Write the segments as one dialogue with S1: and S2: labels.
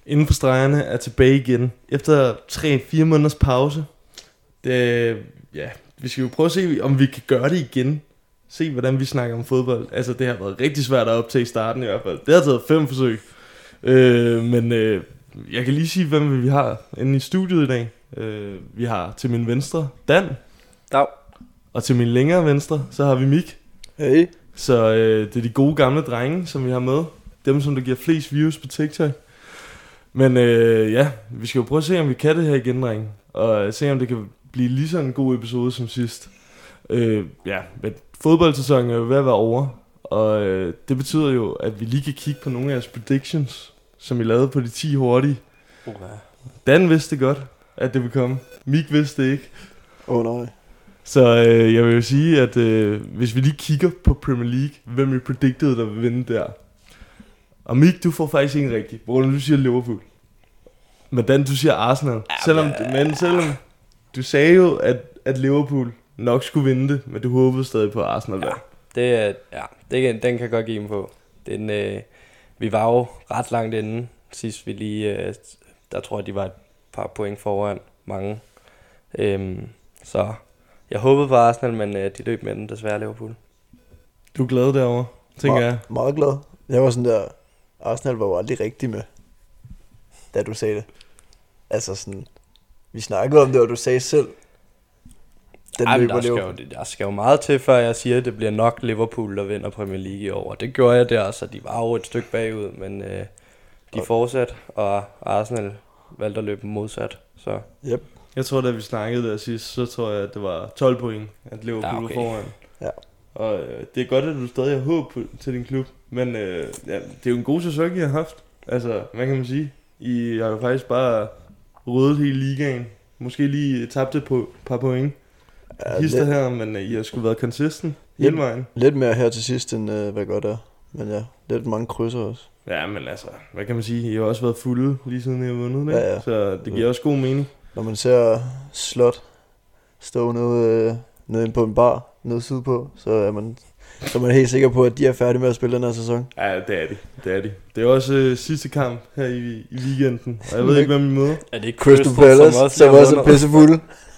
S1: Inden for stregerne er tilbage igen. Efter 3-4 måneders pause. Vi skal jo prøve at se, om vi kan gøre det igen. Se, hvordan vi snakker om fodbold. Altså, det har været rigtig svært at optage i starten i hvert fald. Det har taget 5 forsøg. Men jeg kan lige sige, hvem vi har inde i studiet i dag. Vi har til min venstre Dan.
S2: Dag. Og
S1: til min længere venstre, så har vi Mik.
S3: Hey.
S1: Så det er de gode gamle drenge, som vi har med. Dem, som der giver flest views på TikTok. Men vi skal jo prøve at se, om vi kan det her igen, drenge. Og se, om det kan blive lige sådan en god episode som sidst. Men fodboldsæsonen er jo ved at være over. Og det betyder jo, at vi lige kan kigge på nogle af jeres predictions, som I lavede på de 10 hurtige. Dan vidste godt, at det ville komme. Mik vidste det ikke.
S3: Nej.
S1: Så jeg vil jo sige, at hvis vi lige kigger på Premier League, hvem I predicted, der vil vinde der. Og Mik, du får faktisk en rigtig, hvor du siger Liverpool. Men Dan, du siger Arsenal. Selvom du sagde jo, at Liverpool nok skulle vinde det, men du håbede stadig på Arsenal.
S2: Den kan godt give dem på. Vi var jo ret langt inde sidst vi lige, der tror jeg de var et par point foran mange. Så jeg håbede på Arsenal, men de løb med den desværre Liverpool.
S1: Du er glad derovre, tænker jeg.
S3: Meget glad. Jeg var sådan der, Arsenal var jo aldrig rigtig med, da du sagde det. Altså sådan, vi snakkede om det, og du sagde selv,
S2: der skal jo meget til, før jeg siger, at det bliver nok Liverpool, der vinder Premier League i år. Det gjorde jeg der, så de var jo et stykke bagud, men de fortsatte, og Arsenal valgte at løbe modsat. Så.
S3: Yep.
S1: Jeg tror, da vi snakkede der sidst, så tror jeg, at det var 12 point, at Liverpool var foran.
S3: Ja.
S1: Og det er godt, at du stadig har håb til din klub, men det er jo en god sæson, I har haft. Altså, hvad kan man sige? I har jo faktisk bare ryddet hele ligaen. Måske lige tabt et par point. Hister her, men I har sgu været consistent hele vejen.
S3: Lidt mere her til sidst, end hvad godt er. Men ja, lidt mange krydser også.
S1: Ja, men altså, hvad kan man sige? I har også været fulde lige siden I har vundet, ikke?
S3: Ja.
S1: Så det giver også god mening.
S3: Når man ser Slot stå nede inde på en bar nede sydpå, så er man helt sikker på, at de er færdige med at spille den her sæson.
S1: Ja, det er de. Det er også sidste kamp her i weekenden, og jeg ved ikke, hvem I møder.
S2: Er det ikke
S3: Crystal Palace, som også er pissefulde?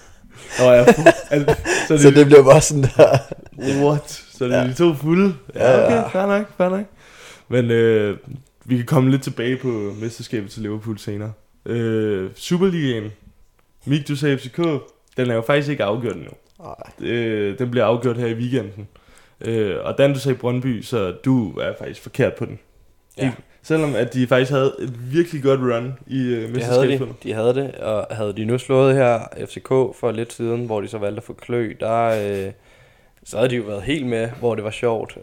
S3: Så det bliver bare sådan der.
S1: What? Så det er de to fulde? Ja, okay, fair nok. Men vi kan komme lidt tilbage på mesterskabet til Liverpool senere. Superligaen. Mik, du sagde FCK. Den er jo faktisk ikke afgjort endnu. Den bliver afgjort her i weekenden. Og Dan, du sagde Brøndby, så du er faktisk forkert på den.
S2: Ja.
S1: Selvom at de faktisk havde et virkelig godt run i mesterskabet.
S2: De havde det, og havde de nu slået her FCK for lidt siden, hvor de så valgte at få Klø, der så havde de jo været helt med, hvor det var sjovt.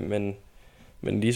S2: Men lige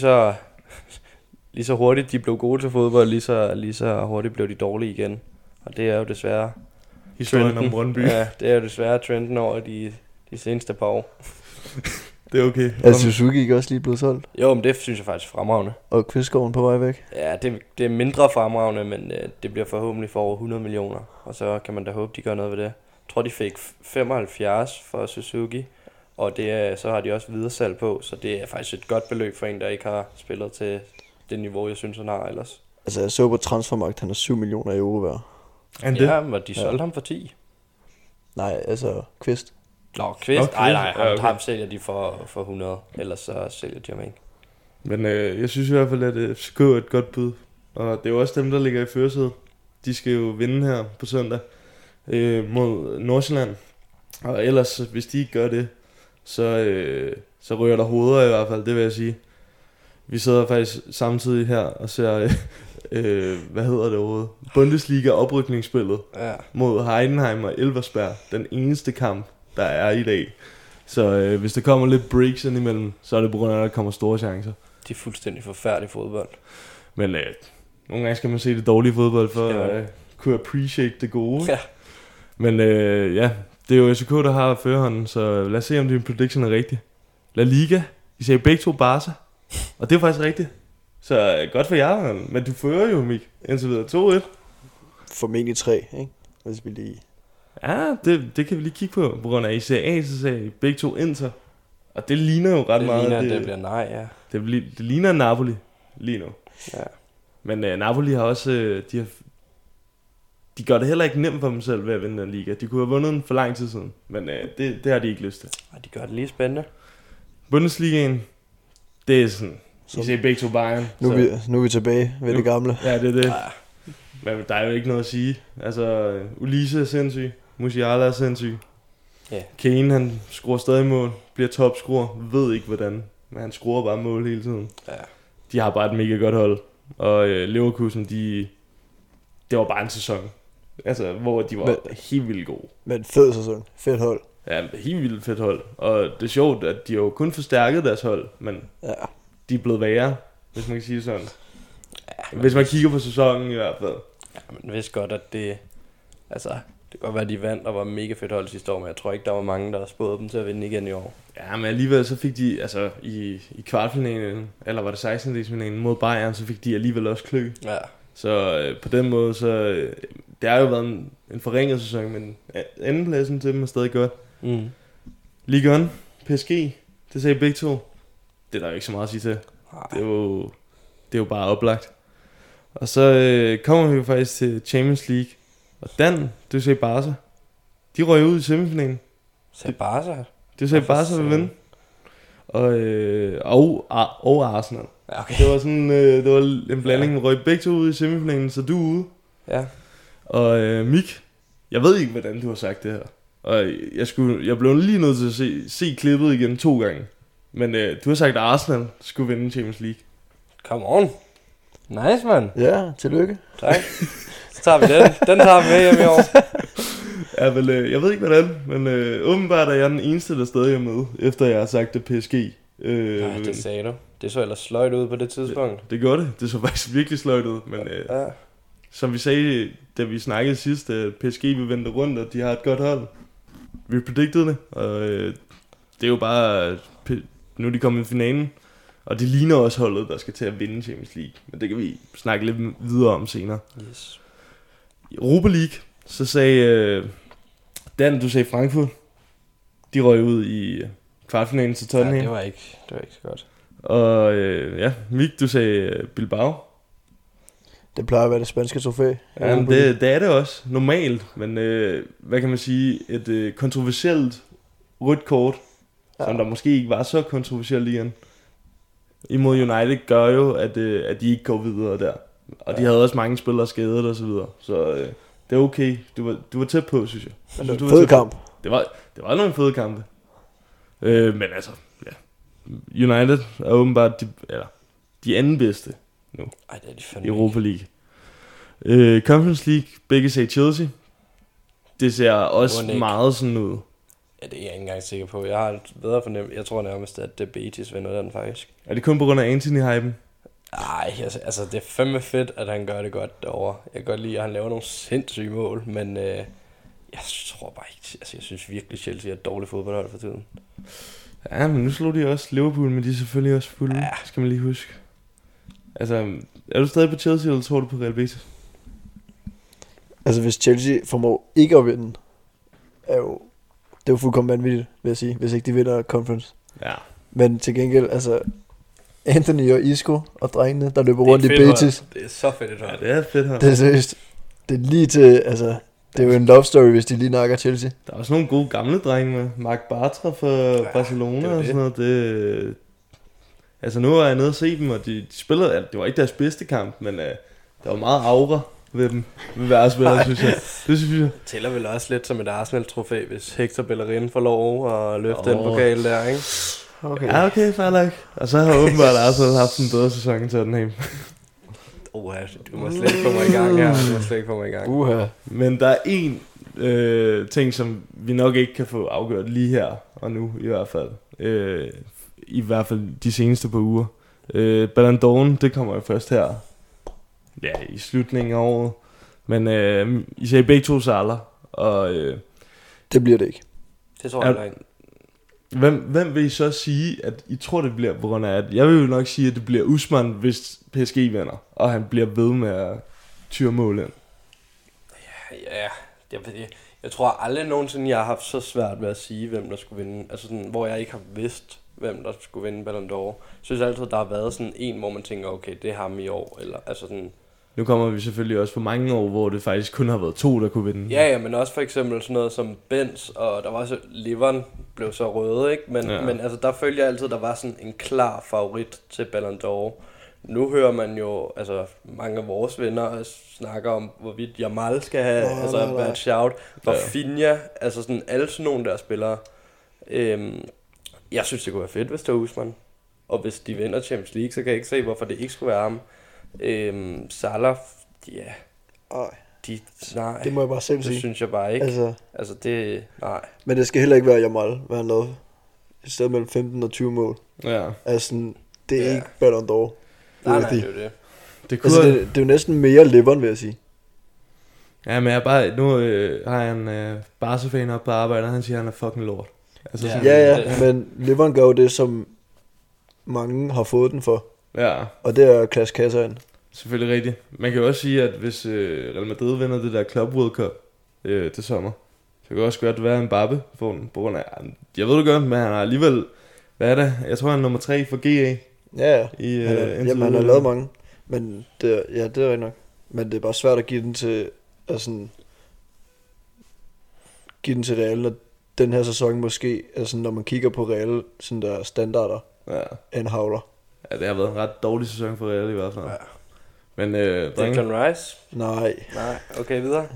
S2: så hurtigt de blev gode til fodbold, lige så hurtigt blev de dårlige igen. Og det er jo desværre
S1: historien om Brøndby.
S2: Ja, det er jo desværre trenden over de seneste par år.
S1: Det er okay.
S3: Er Suzuki ikke også lige blevet solgt?
S2: Jo, men det synes jeg faktisk er fremragende.
S3: Og Kvistgården på vej væk?
S2: Ja, det er mindre fremragende, men det bliver forhåbentlig for over 100 millioner. Og så kan man da håbe, de gør noget ved det. Jeg tror, de fik 75 for Suzuki. Og så har de også videresalg på, så det er faktisk et godt beløb for en, der ikke har spillet til det niveau, jeg synes, han har ellers.
S3: Altså, jeg så på Transfermarkt, han er 7 millioner euro værd.
S2: Ja, men de solgte ham for 10.
S3: Nej, altså Kvist.
S2: Nå, Kvist? Nej, ham sælger de for 100, ellers så sælger de ham ikke.
S1: Men jeg synes i hvert fald, at FCK er et godt bud. Og det er jo også dem, der ligger i førersædet. De skal jo vinde her på søndag mod Nordsjælland. Og ellers, hvis de ikke gør det, så ryger der hoveder i hvert fald, det vil jeg sige. Vi sidder faktisk samtidig her og ser, hvad hedder det overhovedet? Bundesliga oprykningsspillet mod Heidenheim og Elversberg. Den eneste kamp, der er i dag. Så hvis der kommer lidt breaks indimellem, så er det på grund af, at der kommer store chancer.
S2: De er fuldstændig forfærdelige fodbold.
S1: Men nogle gange skal man se det dårlige fodbold for at kunne appreciate det gode.
S2: Ja.
S1: Men det er jo FCK, der har førerhånden, så lad os se, om din prediction er rigtig. La Liga, I sagde begge to Barca, og det er faktisk rigtigt. Så godt for jer, men du fører jo, Mik, indtil videre 2-1.
S3: Formentlig 3, ikke? Hvis vi lige...
S1: Ja, det kan vi lige kigge på grund af ICA, så sagde begge to Inter. Og det ligner jo ret meget.
S2: Det bliver nej, ja.
S1: Det ligner Napoli lige nu.
S2: Ja.
S1: Men Napoli har også, de gør det heller ikke nemt for dem selv ved at vinde den liga. De kunne have vundet den for lang tid siden, men det har de ikke lyst til.
S2: Og de gør det lige spændende.
S1: Bundesligaen, det er sådan, I ser begge to Bayern.
S3: Nu er vi tilbage ved det gamle.
S1: Ja, det er det. Men der er jo ikke noget at sige. Altså, Ulise er sindssyg, Musiala er sindssyg.
S2: Ja.
S1: Kane, han scorer stadig mål, bliver topscorer, ved ikke hvordan, men han scorer bare mål hele tiden.
S2: Ja.
S1: De har bare et mega godt hold. Og Leverkusen, det var bare en sæson. Altså, hvor de var helt vildt gode.
S3: Men fed sæson. Fedt hold.
S1: Ja, helt vildt fedt hold. Og det er sjovt, at de har jo kun forstærket deres hold, men de er blevet værre, hvis man kan sige sådan. Ja, hvis man kigger på sæsonen i hvert fald.
S2: Ja, man vidste godt, at det... Altså, det kan godt være, at de vandt og var mega fedt hold sidste år, men jeg tror ikke, der var mange, der spåede dem til at vinde igen i år.
S1: Ja, men alligevel så fik de, altså i kvartfinalen, eller var det 16-finalen mod Bayern, så fik de alligevel også klø.
S2: Ja. Så
S1: på den måde, så det har jo været en forringet sæson, men andenpladsen til dem er stadig godt.
S2: Mm.
S1: Ligue 1, PSG, det sagde begge to. Det er der jo ikke så meget at sige til. Det er jo bare oplagt. Og så kommer vi jo faktisk til Champions League. Og Dan, du sagde Barca. De røg ud i semifinalen.
S2: Sagde Barca?
S1: Du sagde Barca vil vinde. Og Arsenal.
S2: Ja, okay.
S1: Det var sådan, det var en blanding. Ja. Røg begge to ud i semifinalen, så du er ude.
S2: Ja.
S1: Og Mik, jeg ved ikke, hvordan du har sagt det her. Og jeg blev lige nødt til at se klippet igen 2 gange. Men du har sagt, at Arsenal skulle vinde Champions League.
S2: Come on. Nice, man.
S3: Ja, tillykke.
S2: Tak. Så tager vi den. Den tager vi med hjem i år.
S1: Ja, vel, jeg ved ikke hvordan, men åbenbart er jeg den eneste, der stadig er med, efter jeg har sagt det PSG.
S2: Nej, det sagde du. Det så ellers sløjt ud på det tidspunkt.
S1: Det gjorde det. Det så faktisk virkelig sløjt ud, men som vi sagde, da vi snakkede sidst, at PSG vil vente rundt, og de har et godt hold. Vi predicted det, og det er jo bare, nu er de kommet i finalen, og det ligner også holdet, der skal til at vinde Champions League. Men det kan vi snakke lidt videre om senere.
S2: Yes.
S1: Europa League, så sagde Dan, du sagde Frankfurt. De røg ud i kvartfinalen til Tottenham.
S2: Ja, det var ikke så godt.
S1: Og Mik, du sagde Bilbao.
S3: Det plejer at være det spanske trofæ.
S1: Ja, det er det også, normalt. Men hvad kan man sige, et kontroversielt rødt kort, som der måske ikke var så kontroversielt igen, imod United, gør jo, at de ikke går videre der. Og de havde også mange spillere skadet og så videre. Så det er okay. Du var tæt på, synes jeg.
S3: Det var en fed kamp.
S1: Det var nogle fede kampe. Men altså, ja. United er åbenbart de anden bedste nu.
S2: Ej, det er de fandme
S1: i Europa League. Conference League, begge sagde Chelsea. Det ser også meget sådan ud.
S2: Ja, det er jeg ikke engang sikker på. Jeg har et bedre fornemmelse. Jeg tror nærmest, at det Betis vinder den faktisk.
S1: Er det kun på grund af Anthony-hypen?
S2: Nej, altså det er fandme fedt, at han gør det godt derovre. Jeg kan godt lide, at han laver nogle sindssyge mål, men jeg tror bare ikke, altså jeg synes virkelig, Chelsea er et dårligt fodboldhold for tiden.
S1: Ja, men nu slog de også Liverpool, men de er selvfølgelig også fulde, skal man lige huske. Altså, er du stadig på Chelsea, eller tror du på Real Betis?
S3: Altså, hvis Chelsea formår ikke at vinde, det er jo fuldkommen vanvittigt, vil jeg sige, hvis ikke de vinder Conference.
S1: Ja.
S3: Men til gengæld, altså, Anthony og Isco og drengene, der løber rundt i Betis.
S2: Det er så fedt et hold.
S1: Ja, det er fedt hold.
S3: Det er seriøst. Det er lige til, altså, det er jo en love story, hvis de lige nakker Chelsea.
S1: Der er også nogle gode gamle drenge med. Marc Bartra fra Barcelona og sådan noget. Altså nu er jeg nede og se dem, og de spillede, det var ikke deres bedste kamp, men der var meget aura ved dem, ved hver spiller, synes jeg. Det synes jeg.
S2: Det tæller vel også lidt som et Arsenal-trofæ, hvis Hector Bellerin får lov at løfte den pokal der, ikke?
S1: Okay. Ja, okay, fair nok. Og så har åbenbart Arsenal haft en bedre sæson end Tottenham.
S2: Du må slet ikke få mig i gang her. Du må slet ikke få mig i gang.
S1: Men der er en ting, som vi nok ikke kan få afgjort lige her og nu, i hvert fald. I hvert fald de seneste par uger. Ballon d'Or, det kommer jo først her. Ja, i slutningen af året. Men I sagde begge to Salah. Og
S3: det bliver det ikke.
S2: Det tror jeg ikke.
S1: Hvem vil I så sige, at I tror, det bliver på grund af, at jeg vil jo nok sige, at det bliver Usman, hvis PSG vinder, og han bliver ved med at tyre mål ind.
S2: Ja, jeg tror aldrig nogensinde, jeg har haft så svært ved at sige, hvem der skulle vinde. Altså sådan, hvor jeg ikke har vidst, hvem der skulle vinde Ballon d'Or. Jeg synes altid, der har været sådan en, hvor man tænker, okay, det er ham i år. Eller, altså sådan.
S1: Nu kommer vi selvfølgelig også på mange år, hvor det faktisk kun har været 2, der kunne vinde.
S2: Ja, men også for eksempel sådan noget som Benz, og der var så, Liveren blev så røde, ikke? Men altså, der følger jeg altid, der var sådan en klar favorit til Ballon d'Or. Nu hører man jo, altså mange af vores venner snakker om, hvorvidt Jamal skal have været et shout. Rafinha, altså sådan alle sådan nogle der spillere. Jeg synes, det kunne være fedt, hvis det var Usman. Og hvis de vinder Champions League, så kan jeg ikke se, hvorfor det ikke skulle være ham. Salah, nej.
S3: Det må jeg bare selv sige.
S2: Det synes jeg bare ikke. Altså det, nej.
S3: Men det skal heller ikke være Jamal, hvad han lavede. I stedet mellem 15 og 20 mål.
S1: Ja.
S3: Altså, det er ikke Ballon d'Or.
S2: Nej, det er jo det.
S3: Det er jo næsten mere Liveren, vil jeg sige.
S1: Ja, men nu har jeg en Barca-fan oppe på arbejde, og han siger, at han er fucking lort. Altså,
S3: men Liveren gør jo det, som mange har fået den for.
S1: Ja.
S3: Og det er Klaas Kasser ind.
S1: Selvfølgelig rigtigt. Man kan jo også sige, at hvis Real Madrid vinder det der Club World Cup til sommer, så kan det også godt være en Mbappe på grund af, jeg ved det godt, men han har alligevel, hvad er det? Jeg tror han er nummer 3 for GA.
S3: Ja, han har lavet mange. Men det er rigtigt nok. Men det er bare svært at give den til, Real, når den her sæson måske, altså når man kigger på Real, sådan der standarder, en havler.
S1: Ja, det har været en ret dårlig sæson for Real i hvert fald. Ja. Men
S2: Declan Rice?
S3: Nej,
S2: okay, videre.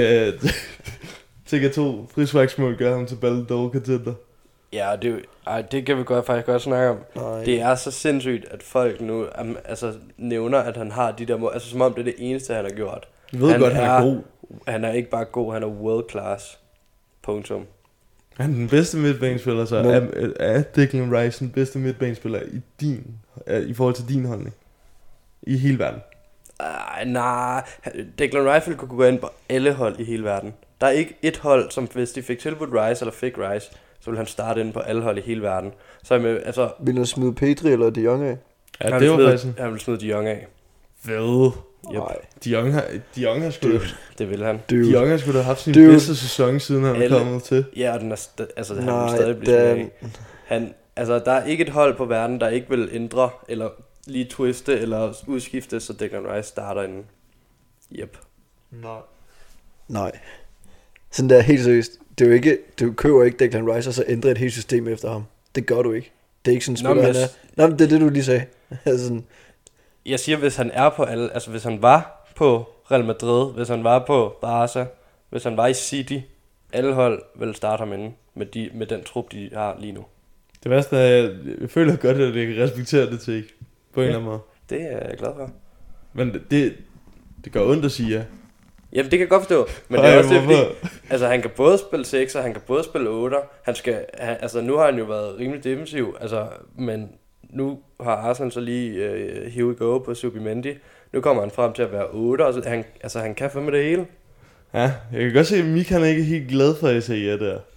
S1: Tænk at 2 frisparksmål gør ham til Ballon d'Or contender.
S2: Ja, det kan vi faktisk godt snakke om.
S3: Nej.
S2: Det er så sindssygt, at folk nu nævner, at han har de der mål. Altså som om det er det eneste, han har gjort.
S1: Jeg ved godt, han er god.
S2: Han er ikke bare god, han er world class. Punktum.
S1: Han er den bedste midtbanespiller, så er Declan Rice den bedste midtbanespiller i forhold til din holdning? I hele verden?
S2: Nej, Declan Rice ville kunne gå ind på alle hold i hele verden. Der er ikke et hold, som hvis de fik tilbudt Rice eller fik Rice, så ville han starte ind på alle hold i hele verden. Så
S3: vil han smide Pedri eller De Jong af?
S1: Ja, det var faktisk.
S2: Han ville smide De Jong af.
S1: Hvad?
S3: Nej.
S1: De Jong har sgu
S2: det vil han.
S1: De Jong har sgu da haft sin bedste sæson, siden han er kommet til.
S2: Ja, og den er han vil stadig blive han, der er ikke et hold på verden, der ikke vil ændre, eller lige twiste, eller udskifte, så Declan Rice starter inden. Yep.
S3: Nej. Sådan der helt seriøst. Det er jo ikke, du køber ikke Declan Rice, og så ændrer et helt system efter ham. Det gør du ikke. Det er ikke sådan en spiller, han er. Nå, men det er det, du lige sagde.
S2: Jeg siger, hvis han er på alle, altså hvis han var på Real Madrid, hvis han var på Barca, hvis han var i City, alle hold vil starte ham inden med den trup, de har lige nu.
S1: Det værste er, jeg føler godt, at jeg kan respektere det til ikke, på en eller anden måde.
S2: Det er jeg glad for.
S1: Men det gør ondt at sige ja.
S2: Jamen det kan jeg godt forstå, men det er også det, fordi han kan både spille 6'er, han kan både spille 8'er, nu har han jo været rimelig defensiv, men nu har Arsenal så lige here we go på Subimendi. Nu kommer han frem til at være 8, og han kan få med det hele.
S1: Ja, jeg kan godt se, at Mik han er ikke helt glad for at sige ja der.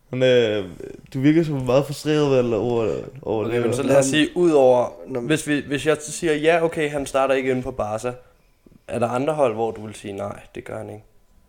S1: Du virker så meget frustreret over
S2: okay,
S1: det.
S2: Men så lad os sige, udover, hvis jeg siger ja, okay, han starter ikke inde på Barca, er der andre hold, hvor du vil sige nej, det gør han ikke?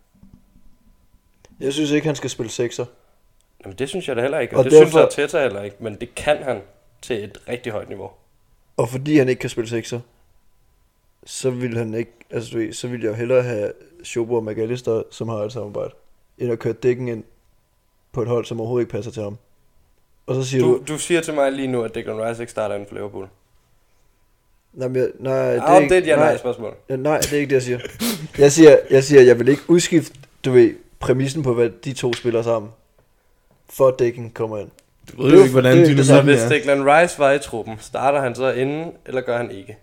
S3: Jeg synes ikke, han skal spille 6'er.
S2: Jamen det synes jeg da heller ikke, og det derfor... synes jeg Teta heller ikke, men det kan han til et rigtig højt niveau.
S3: Og fordi han ikke kan spille 6'er, så vil han ikke, så vil jeg jo hellere have Schober og McAllister, som har et samarbejde, end at køre dækken ind på et hold, som overhovedet ikke passer til ham. Og så siger
S2: du siger til mig lige nu, at Declan Rice ikke starter inden for Liverpool.
S3: Nej, det er ikke
S2: et ja-nej-spørgsmål.
S3: Nej, det er ikke det, jeg siger. Jeg siger, jeg vil ikke udskifte, præmissen på, hvad de to spiller sammen, for at dækken kommer ind.
S1: Du ved jo ikke, hvordan dynamikken er.
S2: Så hvis Declan Rice var i truppen, starter han så inden, eller gør han ikke?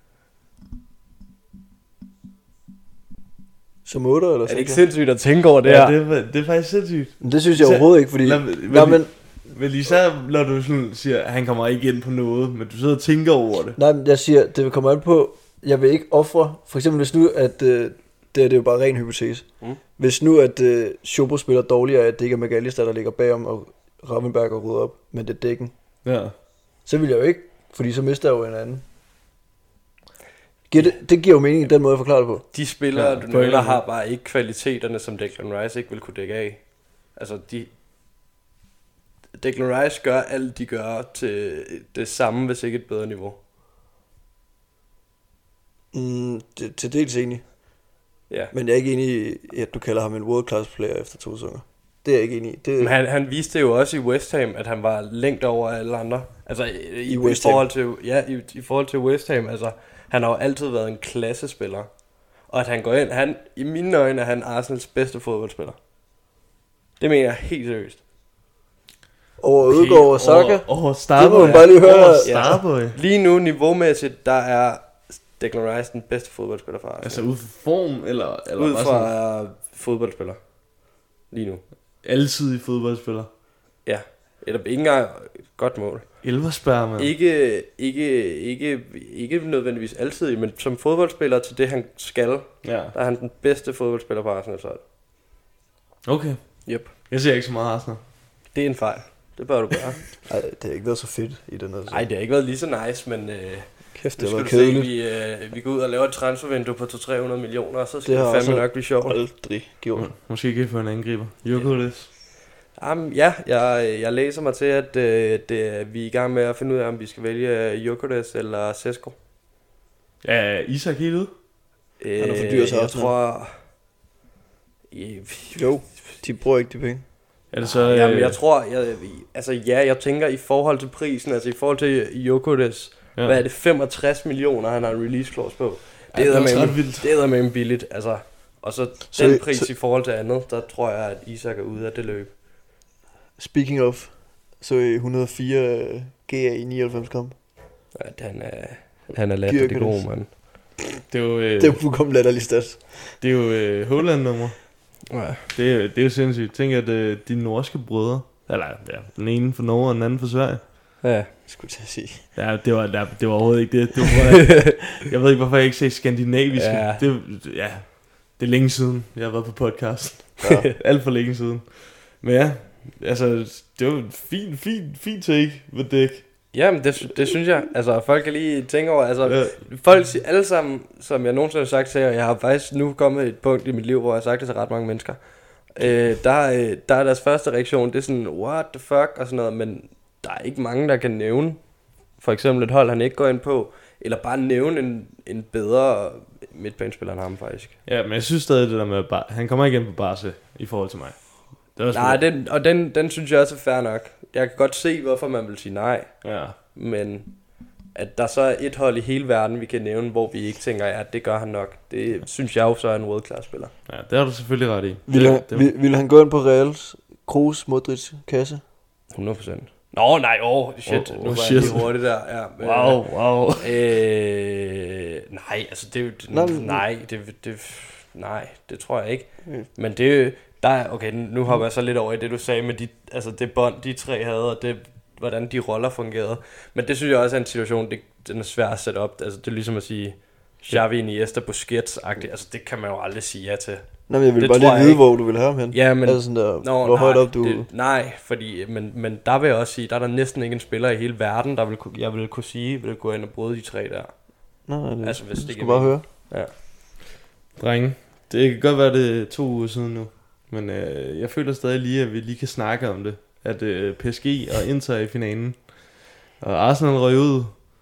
S3: Som 8 eller så?
S2: Er det ikke sindssygt at tænke over det her?
S1: Ja, det er faktisk sindssygt.
S3: Men det synes jeg overhovedet ikke, fordi...
S1: Men især når du sådan siger, at han kommer ikke ind på noget, men du sidder og tænker over det.
S3: Nej, men jeg siger, det kommer an på, jeg vil ikke ofre, for eksempel hvis nu, at det er jo bare ren hypotese. Hvis nu, at Schober spiller dårligere, at det ikke er McAllister, der ligger bagom, og Ravenberg og rydder op, men det er dækken.
S1: Ja.
S3: Så vil jeg jo ikke, fordi så mister jeg jo en anden. Det giver jo mening i den måde, jeg forklarer det på.
S2: De spillere, du nævner, har bare ikke kvaliteterne, som Declan Rice ikke vil kunne dække af. Declan Rice gør alt, de gør til det samme, hvis ikke et bedre niveau.
S3: Til dels enig.
S2: Ja.
S3: Men jeg er ikke enig i, at du kalder ham en world class player efter 2 sæsoner. Det er jeg ikke enig i.
S2: Men han viste jo også i West Ham, at han var længt over alle andre. Altså i forhold til, i forhold til West Ham, altså han har jo altid været en klassespiller. Og at han går ind, i mine øjne er han Arsenals bedste fodboldspiller. Det mener jeg helt seriøst.
S3: Over Ødegaard og Saka.
S1: Over Starboy.
S3: Det må man bare lige høre.
S1: Over Starboy.
S2: Ja. Lige nu niveaumæssigt, der er Declan Rice den bedste fodboldspiller for Arsenal.
S1: Altså ud fra form, eller
S2: ud
S1: bare
S2: fra
S1: sådan
S2: fodboldspiller. Lige nu.
S1: Altid i fodboldspiller.
S2: Ja. Eller ikke engang godt mål.
S1: Elversberg, mand.
S2: Ikke nødvendigvis altid, men som fodboldspiller til det han skal, der er han den bedste fodboldspiller på Arsenal så.
S1: Okay.
S2: Yep.
S1: Jeg ser ikke så meget Arsenal.
S2: Det er en fejl. Det bør du gøre.
S3: Nej, det har ikke været så fedt i den her.
S2: Nej, det har ikke været lige så nice, men
S3: kæft, det var
S2: kedeligt. Vi går ud og laver et transfervindue på 200-300 millioner, og så skal det fandme nok blive sjovt.
S3: Aldrig gjort.
S1: Måske ikke få en angriber. Jokovic.
S2: Ja, jeg læser mig til, at vi er i gang med at finde ud af, om vi skal vælge Jokovic eller Sesko.
S1: Ja, Isak helt ud?
S3: Han er for dyr så
S2: jeg
S3: også.
S2: tror...
S3: Jo, de bruger ikke de penge.
S1: Er det så...
S2: Jamen, jeg tror... jeg tænker i forhold til prisen, altså i forhold til Jokovic, hvad er det, 65 millioner, han har en release clause på. Det er med billigt, altså. Og så den pris i forhold til andet, der tror jeg, at Isak er ude af det løb.
S3: Speaking of, så 104 GA i 99 kamp.
S2: Ja, han er latterlig god, mand.
S1: Det er
S3: jo fuldkommen latterlig stats.
S1: Det er jo Holland-nummer.
S2: Ja.
S1: Det er jo sindssygt. Tænk, at de norske brødre, eller ja, den ene for Norge og den anden for Sverige.
S2: Ja,
S3: skulle jeg sige.
S1: Ja, det var overhovedet ikke det. Jeg ved ikke, hvorfor jeg ikke siger skandinavisk.
S2: Ja.
S1: Det er længe siden, jeg har været på podcast. Ja. Alt for længe siden. Men ja, altså, det var en fin take med dæk.
S2: Jamen, det synes jeg. Altså, folk kan lige tænke over, altså, folk siger alle sammen, som jeg nogensinde har sagt til jer, og jeg har faktisk nu kommet et punkt i mit liv, hvor jeg har sagt det til ret mange mennesker. Der er deres første reaktion, det er sådan, what the fuck, og sådan noget, men der er ikke mange, der kan nævne, for eksempel et hold, han ikke går ind på, eller bare nævne en bedre midtbanespiller end ham, faktisk.
S1: Ja, men jeg synes stadig det der med, han kommer ikke ind på Barca i forhold til mig.
S2: Nej, den synes jeg også er fair nok. Jeg kan godt se, hvorfor man vil sige nej.
S1: Ja.
S2: Men at der så er et hold i hele verden, vi kan nævne, hvor vi ikke tænker, ja, det gør han nok. Det synes jeg jo så er en world class spiller.
S1: Ja, det har du selvfølgelig ret i.
S3: Vil han gå ind på Reals, Kroos, Modric, kasse?
S2: 100%. Nå, nej, shit. Nu var jeg lige hurtigt der. Ja,
S1: wow.
S2: Nej, altså nej, det tror jeg ikke. Men det okay, nu hopper jeg så lidt over i det, du sagde med det bånd, de tre havde, og det, hvordan de roller fungerede. Men det synes jeg også er en situation, den er svær at sætte op. Altså, det er ligesom at sige, Xavi, Iniesta, Busquets-agtigt. Altså, det kan man jo aldrig sige ja til.
S3: Nå, men jeg vil bare lige vide, hvor du vil have ham hen.
S2: Ja, men...
S3: Altså sådan der, hvor højt op du...
S2: Nej, fordi... Men der vil jeg også sige, der er der næsten ikke en spiller i hele verden, jeg vil kunne sige, vil gå ind og bryde de tre der.
S3: Nej, det
S2: altså, hvis det
S3: skal bare høre.
S2: Ja.
S1: Drenge, det kan godt være, det er 2 uger siden nu. Men jeg føler stadig lige, at vi lige kan snakke om det. At PSG og Inter er i finalen. Og Arsenal røg ud.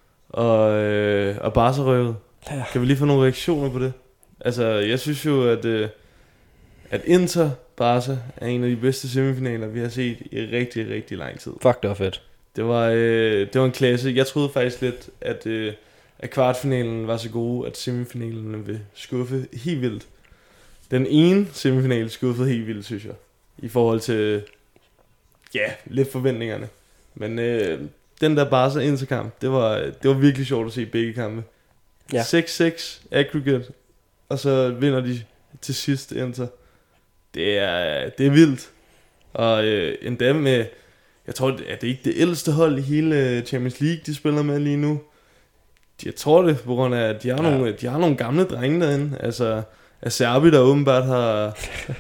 S1: Og Barca røg ud. Ja. Kan vi lige få nogle reaktioner på det? Altså, jeg synes jo, at Inter Barca er en af de bedste semifinaler, vi har set i rigtig, rigtig lang tid.
S2: Fuck, det var fedt.
S1: Det var en klasse. Jeg troede faktisk lidt, at kvartfinalen var så gode, at semifinalen vil skuffe helt vildt. Den ene semifinal skuffede helt vildt, synes jeg. I forhold til, lidt forventningerne. Men den der Barca Inter-kamp, det var virkelig sjovt at se begge kampe. Ja. 6-6 aggregate, og så vinder de til sidst Inter. Det er vildt. Og endda med, jeg tror, at det ikke det ældste hold i hele Champions League, de spiller med lige nu. Jeg tror det, på grund af, at de har nogle gamle drenge derinde. Altså, Serbi, der åbenbart har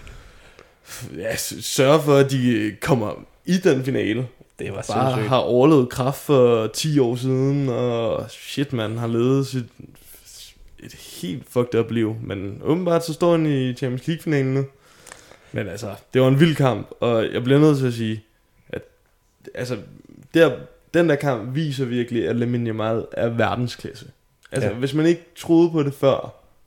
S1: sørget for, at de kommer i den finale.
S2: Det var
S1: bare sindssygt. Har overlevet kraft for 10 år siden, og shit, man har levet et helt fucked up liv. Men åbenbart så står han i Champions League-finalen nu. Men altså, det var en vild kamp, og jeg bliver nødt til at sige, at altså, den der kamp viser virkelig, at Lamine Yamal er verdensklasse. Altså, hvis man ikke troede på det før,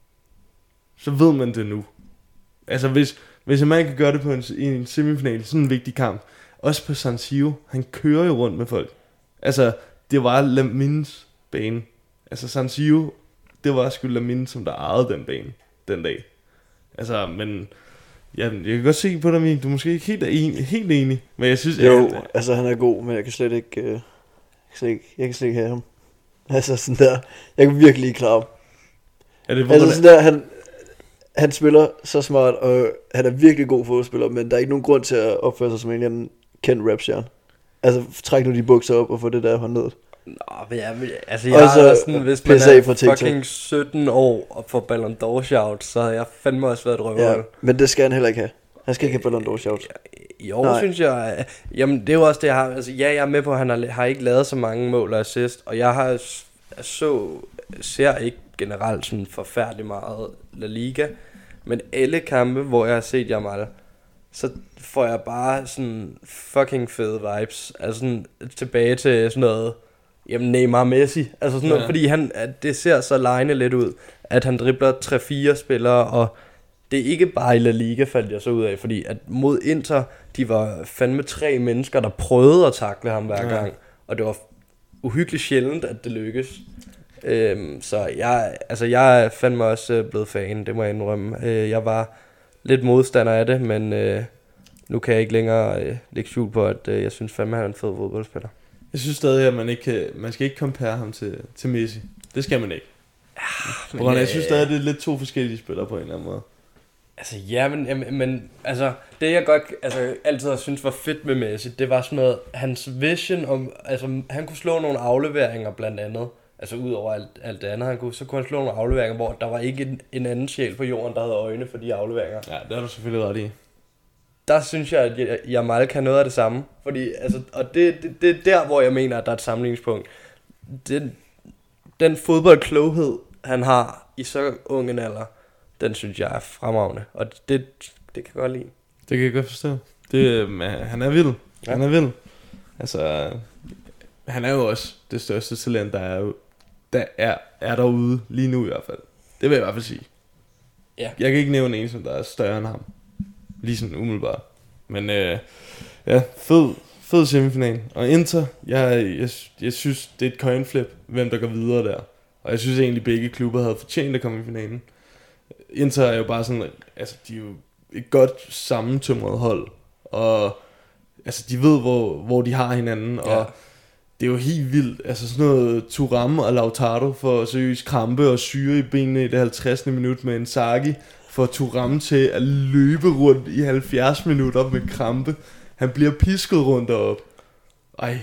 S1: så ved man det nu. Altså, hvis man kan gøre det på en semifinal, sådan en vigtig kamp, også på San Siro, han kører jo rundt med folk. Altså, det var Lamines bane. Altså, San Siro, det var sgu Lamine, som der ejede den bane den dag. Altså, men ja, jeg kan godt se på dig, Mik, du er måske ikke helt enig, men jeg synes...
S3: Jo, altså han er god, men jeg kan slet ikke, jeg kan slet ikke have ham. Altså sådan der, jeg kan virkelig ikke klare ham. Altså sådan der, han spiller så smart, og han er virkelig god fodboldspiller, men der er ikke nogen grund til at opføre sig som en eller anden kendt rapstjerne. Altså træk nu de bukser op og få det der håndned.
S2: Nå, men altså jeg har sådan, hvis man er fucking 17 år og får Ballon d'Or shout, så har jeg fandme også været drømmer.
S3: Ja, men det skal han heller ikke have. Han skal ikke have Ballon d'Or shout.
S2: I år synes jeg, jamen det er jo også det jeg har, altså ja, jeg er med på, at han har ikke lavet så mange mål og assist, og jeg har ser ikke generelt sådan forfærdeligt meget La Liga, men alle kampe, hvor jeg har set Yamal, så får jeg bare sådan fucking fede vibes, altså sådan tilbage til sådan noget, jamen Neymar Messi, altså sådan noget, fordi det ser så lejende lidt ud, at han dribler 3-4 spillere, og det er ikke bare i La Liga, faldt jeg så ud af, fordi at mod Inter, de var fandme 3 mennesker, der prøvede at takle ham hver gang, og det var uhyggeligt sjældent, at det lykkes. Så jeg er fandme også blevet fan, det må jeg indrømme. Jeg var lidt modstander af det, men nu kan jeg ikke længere lægge skjul på, at jeg synes fandme, at han er en fed fodboldspiller.
S1: Jeg synes stadig, at man skal ikke compare ham til Messi. Det skal man ikke. Men jeg synes stadig, at det er lidt 2 forskellige spillere på en eller anden måde.
S2: Altså ja, men altså det jeg godt altid har syntes var fedt med Messi, det var sådan noget hans vision om, altså han kunne slå nogle afleveringer blandt andet, altså ud over alt det andet, så kunne han slå nogle afleveringer, hvor der var ikke en anden sjæl på jorden, der havde øjne for de afleveringer.
S1: Ja, det har du selvfølgelig ret i.
S2: Der synes jeg, at Yamal kan noget af det samme, fordi altså, og det er der, hvor jeg mener, at der er et sammenligningspunkt. Den fodboldkloghed, han har i så ung en alder, den synes jeg er fremragende, og det kan jeg godt lide.
S1: Det kan jeg godt forstå. Han er vild. Ja. Han er vild. Altså, han er jo også det største talent, der er derude lige nu i hvert fald. Det vil jeg i hvert fald sige. Ja. Jeg kan ikke nævne en, som der er større end ham. Lige sådan umiddelbart. Men ja, fed semifinal. Og Inter, jeg synes, det er et coin flip, hvem der går videre der. Og jeg synes egentlig, begge klubber havde fortjent at komme i finalen. Inter er jo bare sådan, altså de er jo et godt sammentømret hold, og altså de ved hvor de har hinanden, og det er jo helt vildt, altså sådan noget Thuram og Lautaro for seriøst krampe og syre i benene i det 50. minut med en Saki, for Thuram til at løbe rundt i 70 minutter med krampe. Han bliver pisket rundt derop. Ej,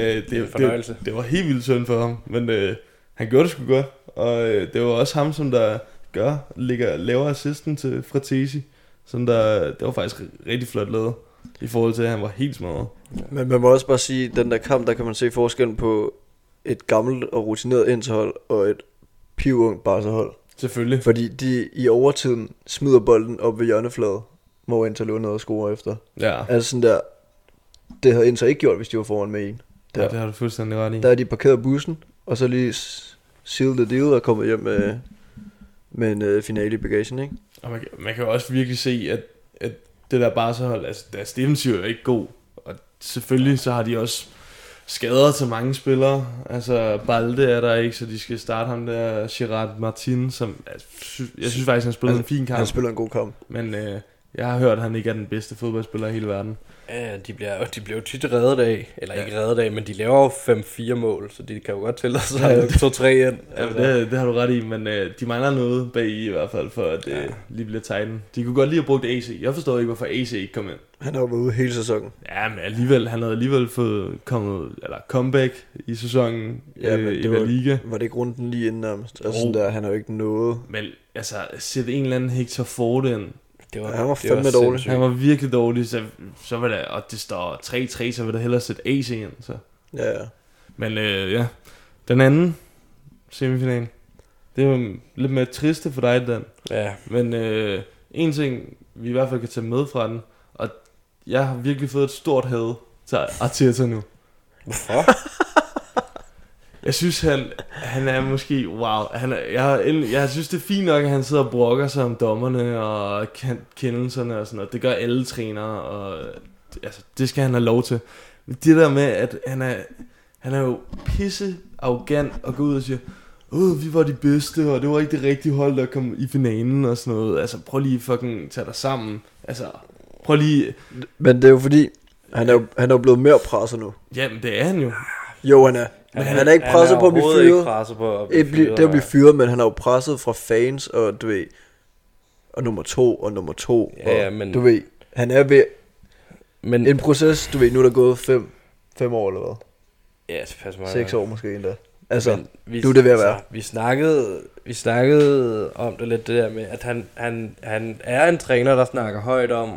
S1: det var helt vildt synd for ham, men han gjorde det sgu godt, og det var også ham, som der laver assisten til Fratesi, som det var faktisk rigtig flot lavet i forhold til, at han var helt smadret.
S3: Men man må også bare sige, at den der kamp, der kan man se forskellen på et gammelt og rutineret Interhold og et pivungt Barca-hold.
S1: Selvfølgelig.
S3: Fordi de i overtiden smider bolden op ved hjørnefladet, hvor Inter lå ned og score efter. Ja. Altså sådan der, det havde Inter ikke gjort, hvis de var foran med en.
S1: Der. Ja, det har du fuldstændig ret i.
S3: Der er de parkeret bussen, og så lige sealed the deal og kommet hjem med en finale i bagagen, ikke?
S1: Og man kan jo også virkelig se, at det der Barca-hold, altså deres defensiv er ikke god. Og selvfølgelig så har de også skader til mange spillere. Altså Balde er der ikke, så de skal starte ham der, Gerard Martin, som jeg synes faktisk, han spiller en fin kamp.
S3: Han spiller en god kamp.
S1: Men jeg har hørt, at han ikke er den bedste fodboldspiller i hele verden.
S2: Ja, de bliver jo tit reddet af, eller ikke reddet af, men de laver jo 5-4 mål, så de kan jo godt tillade sig 2-3 ind.
S1: Altså. Ja, det har du ret i, men de mangler noget bag i hvert fald, for at det lige bliver tegnet. De kunne godt lige have brugt AC. Jeg forstår ikke, hvorfor AC ikke kom ind.
S3: Han har jo været ude hele sæsonen.
S1: Ja, men han havde alligevel fået comeback i sæsonen i La Liga.
S3: Var det ikke runden lige inden nærmest? Altså sådan der, han har jo ikke noget.
S1: Men altså, sætte en eller anden Hector Ford ind.
S3: Han var fandme dårlig.
S1: Han var virkelig dårlig, så var det, og det står 3-3, så vil der hellere sætte AC ind. Så. Ja. Men den anden semifinal, det er jo lidt mere triste for dig, den. Ja. Men en ting, vi i hvert fald kan tage med fra den, og jeg har virkelig fået et stort had til Arteta nu.
S2: Hvorfor?
S1: Jeg synes, han er måske... Wow. Jeg synes, det er fint nok, at han sidder og brokker sig om dommerne og kendelserne og sådan noget. Det gør alle trænere, og altså, det skal han have lov til. Men det der med, at han er jo pisse arrogant og går ud og siger, vi var de bedste, og det var ikke det rigtige hold, der kom i finalen og sådan noget. Altså, prøv lige fucking tage dig sammen. Altså, prøv lige...
S3: Men det er jo fordi, han er jo blevet mere presset nu.
S1: Jamen, det er han jo.
S3: Jo, han er. Men han er ikke presset på at blive fyret. Det er at blive fyret, men han er jo presset fra fans, og du ved, og nummer 2,
S2: Ja,
S3: og
S2: men...
S3: du ved, han er ved en proces, du ved, nu er der gået 5 år eller hvad?
S2: Ja, det passer mig.
S3: 6 år måske endda. Altså,
S2: nu
S3: er det ved at være.
S2: Vi snakkede om det lidt, det der med, at han er en træner, der snakker højt om,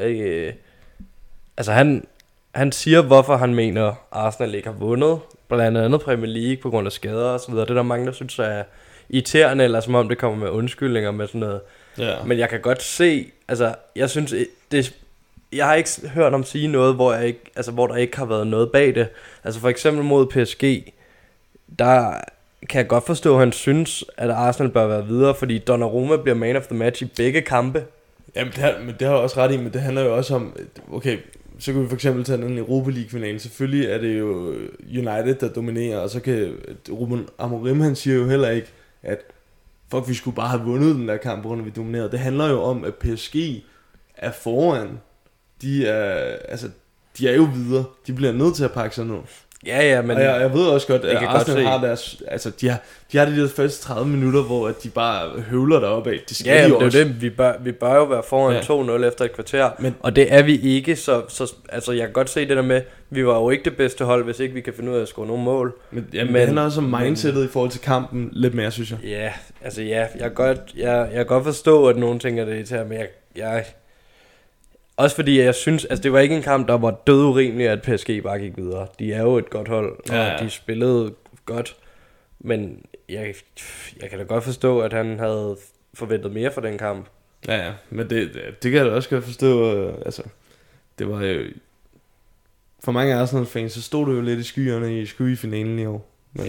S2: altså han siger, hvorfor han mener, Arsenal ikke har vundet, blandt andet Premier League på grund af skader og så videre. Det er der mange, der synes er irriterende, eller som om det kommer med undskyldninger med sådan noget.
S1: Ja.
S2: Men jeg kan godt se, altså jeg synes, jeg har ikke hørt ham sige noget, hvor der ikke har været noget bag det. Altså for eksempel mod PSG, der kan jeg godt forstå, at han synes, at Arsenal bør være videre, fordi Donnarumma bliver man of the match i begge kampe.
S1: Jamen, det har jeg også ret i, men det handler jo også om, okay, så kan vi for eksempel tage den Europa League-finalen. Selvfølgelig er det jo United, der dominerer, og så kan Ruben Amorim, han siger jo heller ikke, at fuck, vi skulle bare have vundet den der kamp, hvor vi dominerede. Det handler jo om, at PSG er foran. De er jo videre. De bliver nødt til at pakke sig ned.
S2: Ja, men...
S1: Og jeg ved også godt, at Arsenal har deres... Altså, de har de der første 30 minutter, hvor at de bare høvler deroppe af. Det skal de jo også.
S2: Det. Vi bør jo være foran 2-0 efter et kvarter. Og det er vi ikke, så altså, jeg kan godt se det der med, vi var jo ikke det bedste hold, hvis ikke vi kan finde ud af at score nogle mål. Men
S1: det handler også om mindsetet i forhold til kampen lidt mere, synes jeg.
S2: Ja, altså jeg kan godt forstå, at nogen tænker det til, men jeg også fordi jeg synes, altså det var ikke en kamp, der var død urimeligt, at PSG bare gik videre. De er jo et godt hold, og de spillede godt. Men jeg kan da godt forstå, at han havde forventet mere for den kamp.
S1: Ja, men det kan jeg da også godt forstå. Altså, det var jo... For mange Arsenal-fans, så stod det jo lidt i skyerne i finalen i år. Men,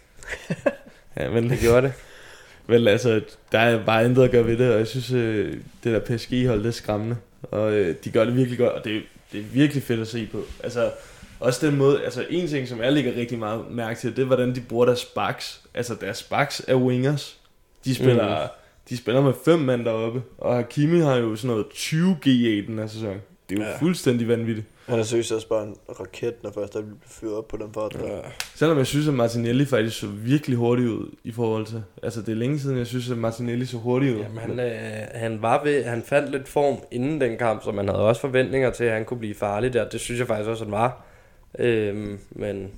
S1: ja, men
S2: det gjorde det.
S1: Vel, altså, der er bare intet at gøre ved det, og jeg synes, det der PSG-hold, det er skræmmende. Og de gør det virkelig godt, og det er virkelig fedt at se på. Altså, også den måde, altså en ting, som jeg lægger rigtig meget mærke til, det er, hvordan de bruger deres backs. Altså, deres backs er wingers. De spiller med 5 mand deroppe, og Hakimi har jo sådan noget 20 G i den her sæson. Det er jo fuldstændig vanvittigt.
S3: Han er seriøst også bare en raket, når først der bliver fyret op på den fart.
S1: Ja. Selvom jeg synes, at Martinelli faktisk så virkelig hurtigt ud i forhold til... Altså, det er længe siden, jeg synes, at Martinelli så hurtigt ud.
S2: Jamen, han fandt lidt form inden den kamp, så man havde også forventninger til, at han kunne blive farlig der. Det synes jeg faktisk også, han var. Men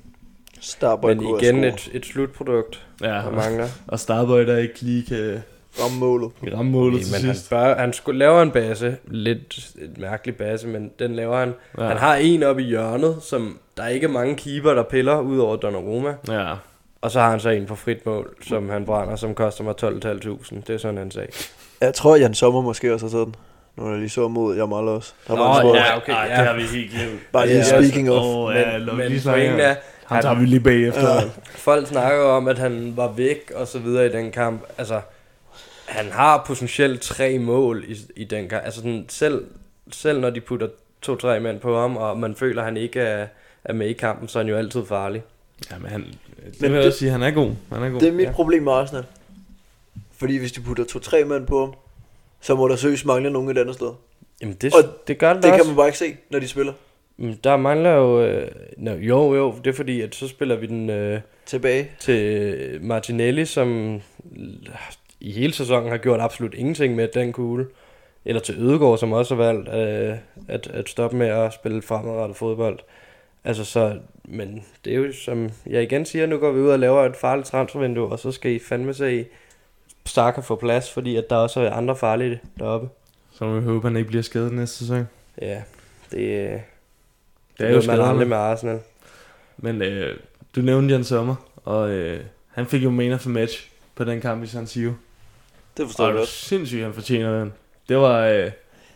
S2: igen et slutprodukt, der mangler.
S1: Og Starboy, der ikke lige kan... ramme målet til sidst.
S2: Han skulle lave en base, lidt et mærkelig base, men den laver han. Ja. Han har en oppe i hjørnet, som der er ikke mange keeper, der piller, ud over Donnarumma.
S1: Ja.
S2: Og så har han så en på frit mål, som han brænder, som koster mig 12.500. Det er sådan, han sagde.
S3: Jeg tror, Jan Sommer måske også har taget den. Nu er lige så mod Jamal også.
S1: Okay. Det har vi helt glemt.
S3: Bare lige speaking of.
S2: Men pointen er,
S1: han tager vi lige bagefter. Ja.
S2: Folk snakker om, at han var væk og så videre i den kamp. Altså, han har potentielt 3 mål i den kamp. Altså sådan, selv når de putter 2-3 mænd på ham, og man føler, at han ikke er med i kampen, så er han jo altid farlig.
S1: Ja, men det vil jeg også sige, han er god.
S3: Det er mit problem med Arsenal. Fordi hvis de putter 2-3 mænd på ham, så må der søges mangle nogen et andet sted.
S2: Jamen det gør det
S3: også.
S2: kan
S3: man bare ikke se, når de spiller.
S2: Der mangler jo... Jo, det er fordi, at så spiller vi den
S3: tilbage
S2: til Martinelli, som i hele sæsonen har gjort absolut ingenting med den kugle. Eller til Ødegaard, som også har valgt at stoppe med at spille fremadrettet fodbold. Altså så... Men det er jo, som jeg igen siger, nu går vi ud og laver et farligt transfervindue, og så skal I fandme se Saka få plads, fordi at der også er andre farlige deroppe.
S1: Så vi håber, han ikke bliver skadet næste sæson.
S2: Ja, det
S1: er jo
S2: man aldrig med Arsenal.
S1: Men du nævnte Jan Sommer, og han fik jo man of the match på den kamp i San Siro.
S3: Det forstår jeg godt.
S1: Sindssygt, han fortjener den. Det var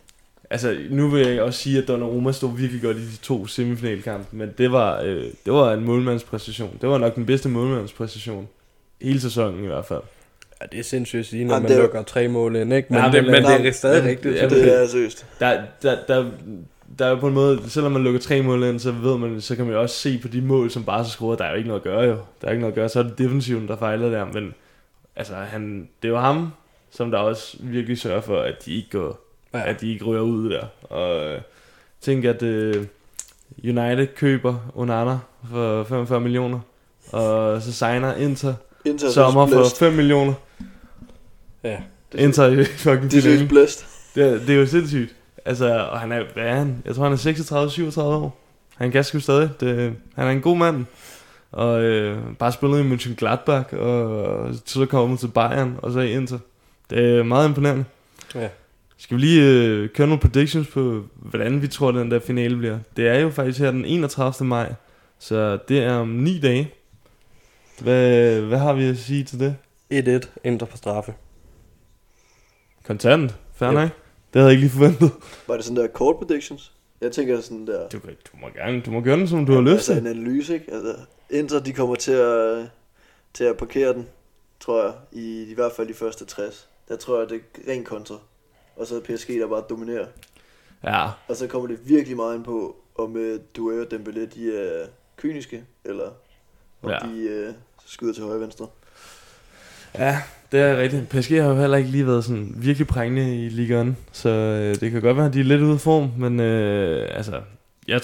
S1: Altså, nu vil jeg også sige, at Donnarumma stod virkelig godt i de 2 semifinalkampe, men det var en målmandspræstation. Det var nok den bedste målmandspræstation hele sæsonen i hvert fald.
S2: Ja, det er sindssygt at sige, når
S3: Jamen,
S2: man lukker 3 mål ind, ikke? Men,
S1: Nej,
S2: men det er stadig
S1: men-
S2: rigtigt.
S1: Ja,
S3: Det er seriøst.
S1: Der er jo på en måde, selvom man lukker 3 mål ind, så kan man jo også se på de mål, som Barca scorer, der er jo ikke noget at gøre jo. Der er ikke noget at gøre, så er det defensiven, der fejler der, men altså, det er jo ham, som der også virkelig sørger for, at de ikke ryger ud der. Og tænk, at United køber Onana for 45 millioner, og så signer Inter sommer for 5 millioner.
S2: Ja.
S1: Inter er jo fucking
S3: Det er seriøst blæst.
S1: det er jo sindssygt. Altså, og han er, hvad er han? Jeg tror, han er 36-37 år. Han kan sgu stadig. Han er en god mand. Og bare spillet i Mönchengladbach, og så kommet til Bayern, og så i Inter. Det er meget imponerende.
S2: Ja.
S1: Skal vi lige køre nogle predictions på, hvordan vi tror, den der finale bliver? Det er jo faktisk her den 31. maj, så det er om 9 dage. Hvad har vi at sige til det?
S2: 1-1, Inter på straffe.
S1: Kontant? Fair
S2: Yep.
S1: nok. Det havde jeg ikke lige forventet.
S3: Var det sådan der court predictions? Jeg tænker sådan der...
S1: Du må gøre den, som du har lyst
S3: Altså
S1: til.
S3: en analyse, ikke? Altså, Inter, de kommer til at parkere den, tror jeg, i hvert fald de første 60. Der tror jeg, det er ren kontra. Og så er PSG, der bare dominerer.
S1: Ja,
S3: Og så kommer det virkelig meget ind på, om Doué og Dembélé, de er kyniske, eller om
S1: Ja.
S3: de skyder til højre og venstre.
S1: ja, det er rigtigt. PSG har jo heller ikke lige været sådan virkelig prængende i ligaen, så det kan godt være, at de er lidt ude af form, men altså, jeg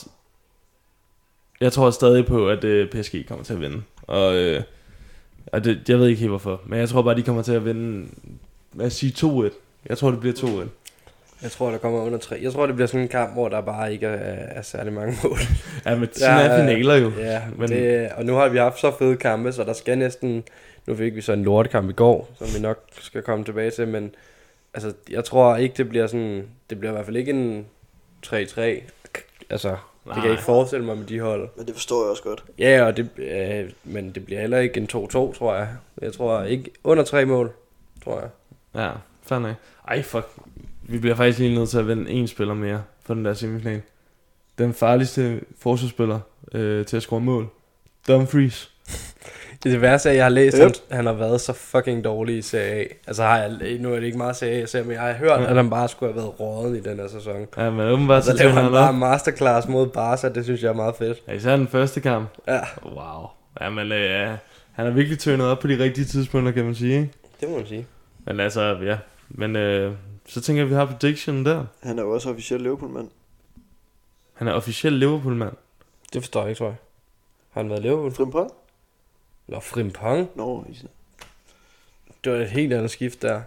S1: tror stadig på, at PSG kommer til at vinde. Og jeg ved ikke helt hvorfor, men jeg tror bare, de kommer til at vinde, lad os sige 2-1. Jeg tror, det bliver 2-1.
S2: Jeg tror, der kommer under 3. Jeg tror, det bliver sådan en kamp, hvor der bare ikke er særlig mange mål.
S1: Ja, men sådan er finaler jo.
S2: Ja,
S1: Men-
S2: og nu har vi haft så fede kampe, så der skal næsten... Nu fik vi så en lortekamp i går, som vi nok skal komme tilbage til, men altså, jeg tror ikke, det bliver sådan... Det bliver i hvert fald ikke en 3-3. Altså, det kan jeg ikke forestille mig med de hold.
S3: Men det forstår jeg også godt.
S2: Ja, og men det bliver heller ikke en 2-2, tror jeg. Jeg tror ikke under 3 mål, tror jeg.
S1: Ja, fair nok. Ej, fuck. Vi bliver faktisk lige nødt til at vinde en spiller mere for den der semifinal. Den farligste forsvarsspiller til at score mål. Dumfries.
S2: Det værste er, at jeg har læst,
S3: Yep.
S2: han har været så fucking dårlig i Serie A. Altså, nu er det ikke meget Serie A, jeg ser, men jeg har hørt, at han bare skulle have været råden i den her sæson.
S1: Ja, men åbenbart
S2: Så
S1: så
S2: laver
S1: træner
S2: han
S1: han
S2: bare
S1: op.
S2: masterclass mod Barca, det synes jeg er meget fedt.
S1: Ja, især den første kamp.
S2: Ja,
S1: Wow. Ja, men han har virkelig tørnet op på de rigtige tidspunkter, kan man sige, ikke?
S2: det må man sige.
S1: Men altså, ja. Men så tænker jeg, at vi har prediction der.
S3: Han er jo også officiel Liverpool-mand.
S1: Han er officiel Liverpool-mand.
S2: Det forstår jeg ikke, tror jeg. Har han været i Liverpool?
S3: Frimpong?
S2: Nå, Frimpong.
S3: Nå,
S2: Det var et helt andet skift der.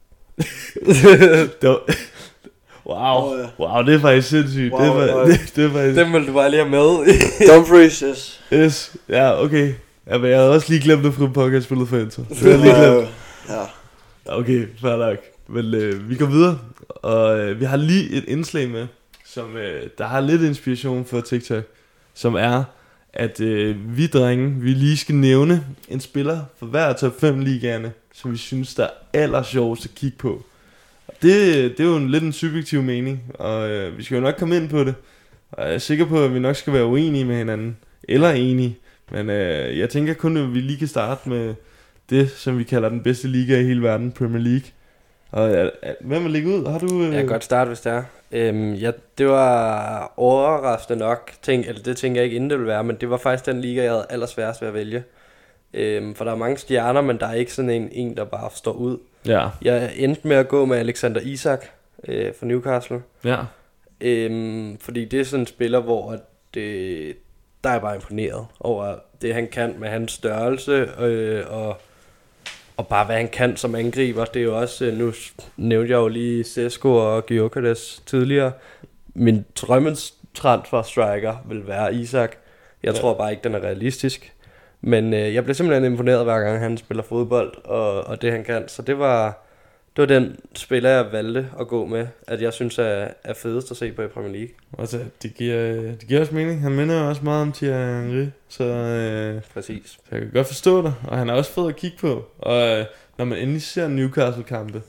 S1: Det var... Wow.
S3: ja.
S1: Wow, det er faktisk sindssygt.
S3: Wow,
S1: det er faktisk...
S2: Dem vil du bare lige have med.
S3: Dumfries, yes.
S1: Yes. Ja, okay. Ja, men jeg havde også lige glemt, at Frimpong har spillet for Inter. Det havde jeg lige glemt.
S3: Ja.
S1: Okay, fair nok. Men vi går videre, og vi har lige et indslag med, som der har lidt inspiration for TikTok, som er, at vi drenge, vi lige skal nævne en spiller for hver top 5 ligaerne, som vi synes, der er allersjovest at kigge på. Og det er jo lidt en subjektiv mening, og vi skal jo nok komme ind på det. Og jeg er sikker på, at vi nok skal være uenige med hinanden, eller enige. Men jeg tænker kun, at vi lige kan starte med det, som vi kalder den bedste liga i hele verden, Premier League. Og hvem vil lægge ud? Har du...
S2: Jeg kan godt starte, hvis det er. Det var overraskende nok. Det tænker jeg ikke, inden det ville være, men det var faktisk den liga, jeg havde allersværest ved at vælge. For der er mange stjerner, men der er ikke sådan en der bare står ud.
S1: Ja,
S2: Jeg endte med at gå med Alexander Isak fra Newcastle.
S1: ja.
S2: Fordi det er sådan en spiller, hvor der er jeg bare imponeret over det, han kan med hans størrelse, og bare hvad han kan som angriber. Det er jo også, nu nævnte jeg jo lige Sesko og Gyökeres tidligere. Min drømmens transfer striker vil være Isak. Jeg tror bare ikke, den er realistisk. Men jeg bliver simpelthen imponeret, hver gang han spiller fodbold, og det han kan. Så det var den spiller, jeg valgte at gå med, at jeg synes er fedest at se på i Premier League.
S1: Altså, det giver også mening. Han minder jo også meget om Thierry Henry, så
S2: Præcis.
S1: jeg kan godt forstå det. Og han er også fed at kigge på. Og når man endelig ser Newcastle-kampe,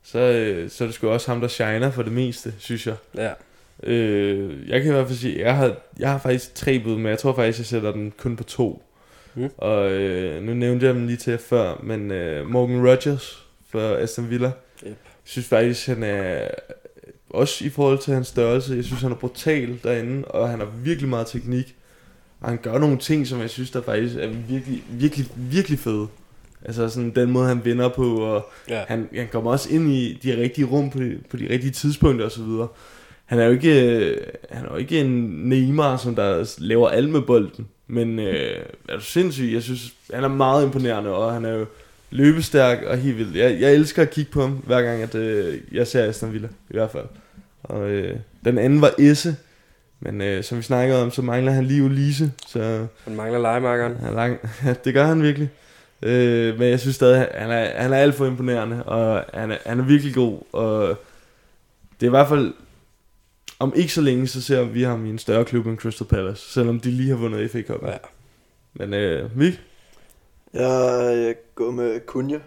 S1: så er det sgu også ham, der shiner for det meste, synes jeg.
S2: Ja.
S1: Jeg kan i hvert fald sige, jeg har faktisk 3 bud, men jeg tror faktisk, jeg sætter den kun på 2. Og nu nævnte jeg dem lige til jer før, men Morgan Rodgers for Aston Villa.
S2: Yep.
S1: Jeg synes faktisk, han er, også i forhold til hans størrelse, jeg synes, han er brutal derinde, og han har virkelig meget teknik. Og han gør nogle ting, som jeg synes, der faktisk er virkelig, virkelig, virkelig fede. Altså sådan den måde, han vinder på, og han kommer også ind i de rigtige rum på de rigtige tidspunkter og så videre. Han er jo ikke en Neymar, som der laver alt med bolden. Men er du sindssyg? Jeg synes, han er meget imponerende, og han er jo løbestærk og helt vildt. Jeg elsker at kigge på ham, hver gang at, jeg ser Aston Villa, i hvert fald. Og den anden var Esse, men som vi snakkede om, så mangler han lige Ulise. Så
S2: Han mangler legemarkeren.
S1: det gør han virkelig. Men jeg synes stadig, han er alt for imponerende, og han er virkelig god. Og det er i hvert fald, om ikke så længe, så ser vi ham i en større klub end Crystal Palace, selvom de lige har vundet FA Cup.
S2: Ja.
S1: Men Mik?
S3: Jeg går med Cunha.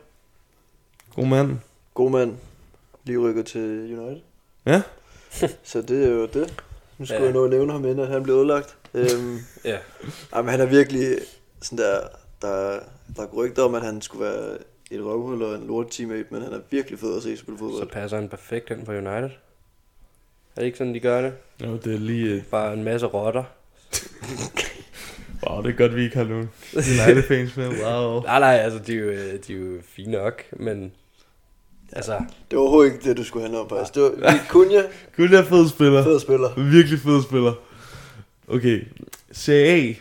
S1: God mand.
S3: Lige rykket til United.
S1: Ja.
S3: Så det er jo det. Nu skulle jeg nå at nævne ham, inden at han blev ødelagt.
S2: Ja.
S3: Jamen, han er virkelig sådan der er rygter om, at han skulle være et røvhul og en lort-teammate, men han er virkelig fed at se spille fodbold.
S2: Så passer han perfekt ind på United. Er det ikke sådan, de gør det?
S1: Jo, det er lige...
S2: Bare en masse rotter.
S1: Wow, det er godt, vi ikke har nogen United-fans med. Wow.
S2: Nej, altså, de er jo fine nok, men... Altså...
S3: Det var overhovedet ikke det, du skulle handle om, faktisk. Det var Cunha.
S1: Cunha er fed spiller.
S3: Fed spiller.
S1: Virkelig fed spiller. Okay, Serie A.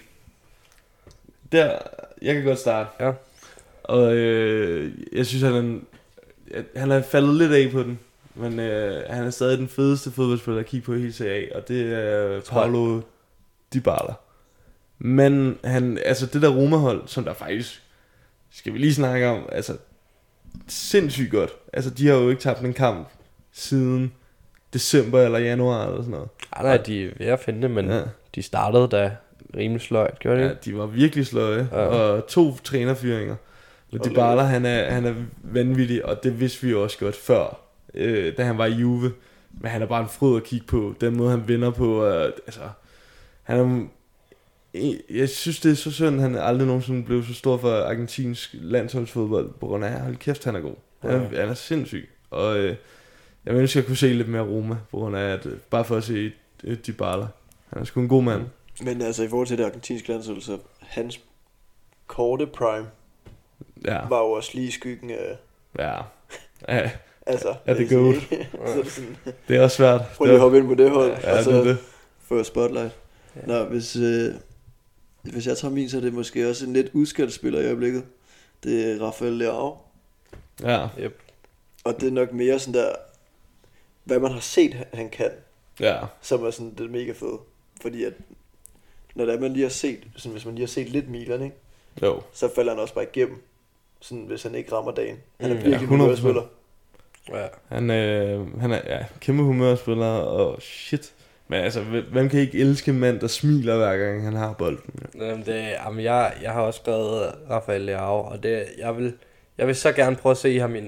S1: Der, jeg kan godt starte.
S2: Ja.
S1: Og jeg synes, han er faldet lidt af på den. Men han er stadig den fedeste fodboldspiller at kigge på i hele Serie A. Og det er Paulo Dybala. Men altså det der Roma-hold, som der faktisk, skal vi lige snakke om, altså sindssygt godt. Altså de har jo ikke tabt en kamp siden december eller januar eller sådan noget.
S2: Nej, de er ved at finde det, men de startede da rimelig sløjt, gjorde de?
S1: Ja, de var virkelig sløje, og 2 trænerfyringer. Og Dybala, han er vanvittig, og det vidste vi jo også godt før, da han var i Juve. Men han er bare en fryd at kigge på, den måde han vinder på, altså, han er... Jeg synes det er så synd, han aldrig nogensinde blev så stor for argentinsk landsholdsfodbold, på grund af, hold kæft, han er god. Han er sindssyg, og jeg ønsker, jeg kunne se lidt mere Roma, på grund af, at bare for at se Dybala. Han er sgu en god mand.
S3: Men altså i forhold til det argentinske landshold, så hans korte prime var jo også lige i skyggen af...
S1: Ja.
S3: Altså,
S1: er det godt?
S3: Så
S1: det er også svært.
S3: Prøv lige at hoppe ind på det hold,
S1: og så det.
S3: Få spotlight. Ja. Nå, hvis jeg tager min, så er det måske også en lidt udskældt spiller i øjeblikket. Det er Rafael Leao.
S1: Ja.
S2: Yep.
S3: Og det er nok mere sådan der, hvad man har set, han kan.
S1: Ja.
S3: Som er sådan det mega fede. Fordi at, når det er, man lige har set, sådan, hvis man lige har set lidt Milan, ikke?
S1: Jo.
S3: Så falder han også bare igennem, sådan, hvis han ikke rammer dagen. Han er virkelig humørspiller.
S1: Ja. Han er kæmpe humørspiller, og shit. Men altså, hvem kan ikke elske en mand, der smiler hver gang han har bolden?
S2: Jamen, jeg har også skrevet Rafael Leao, og det, jeg vil så gerne prøve at se ham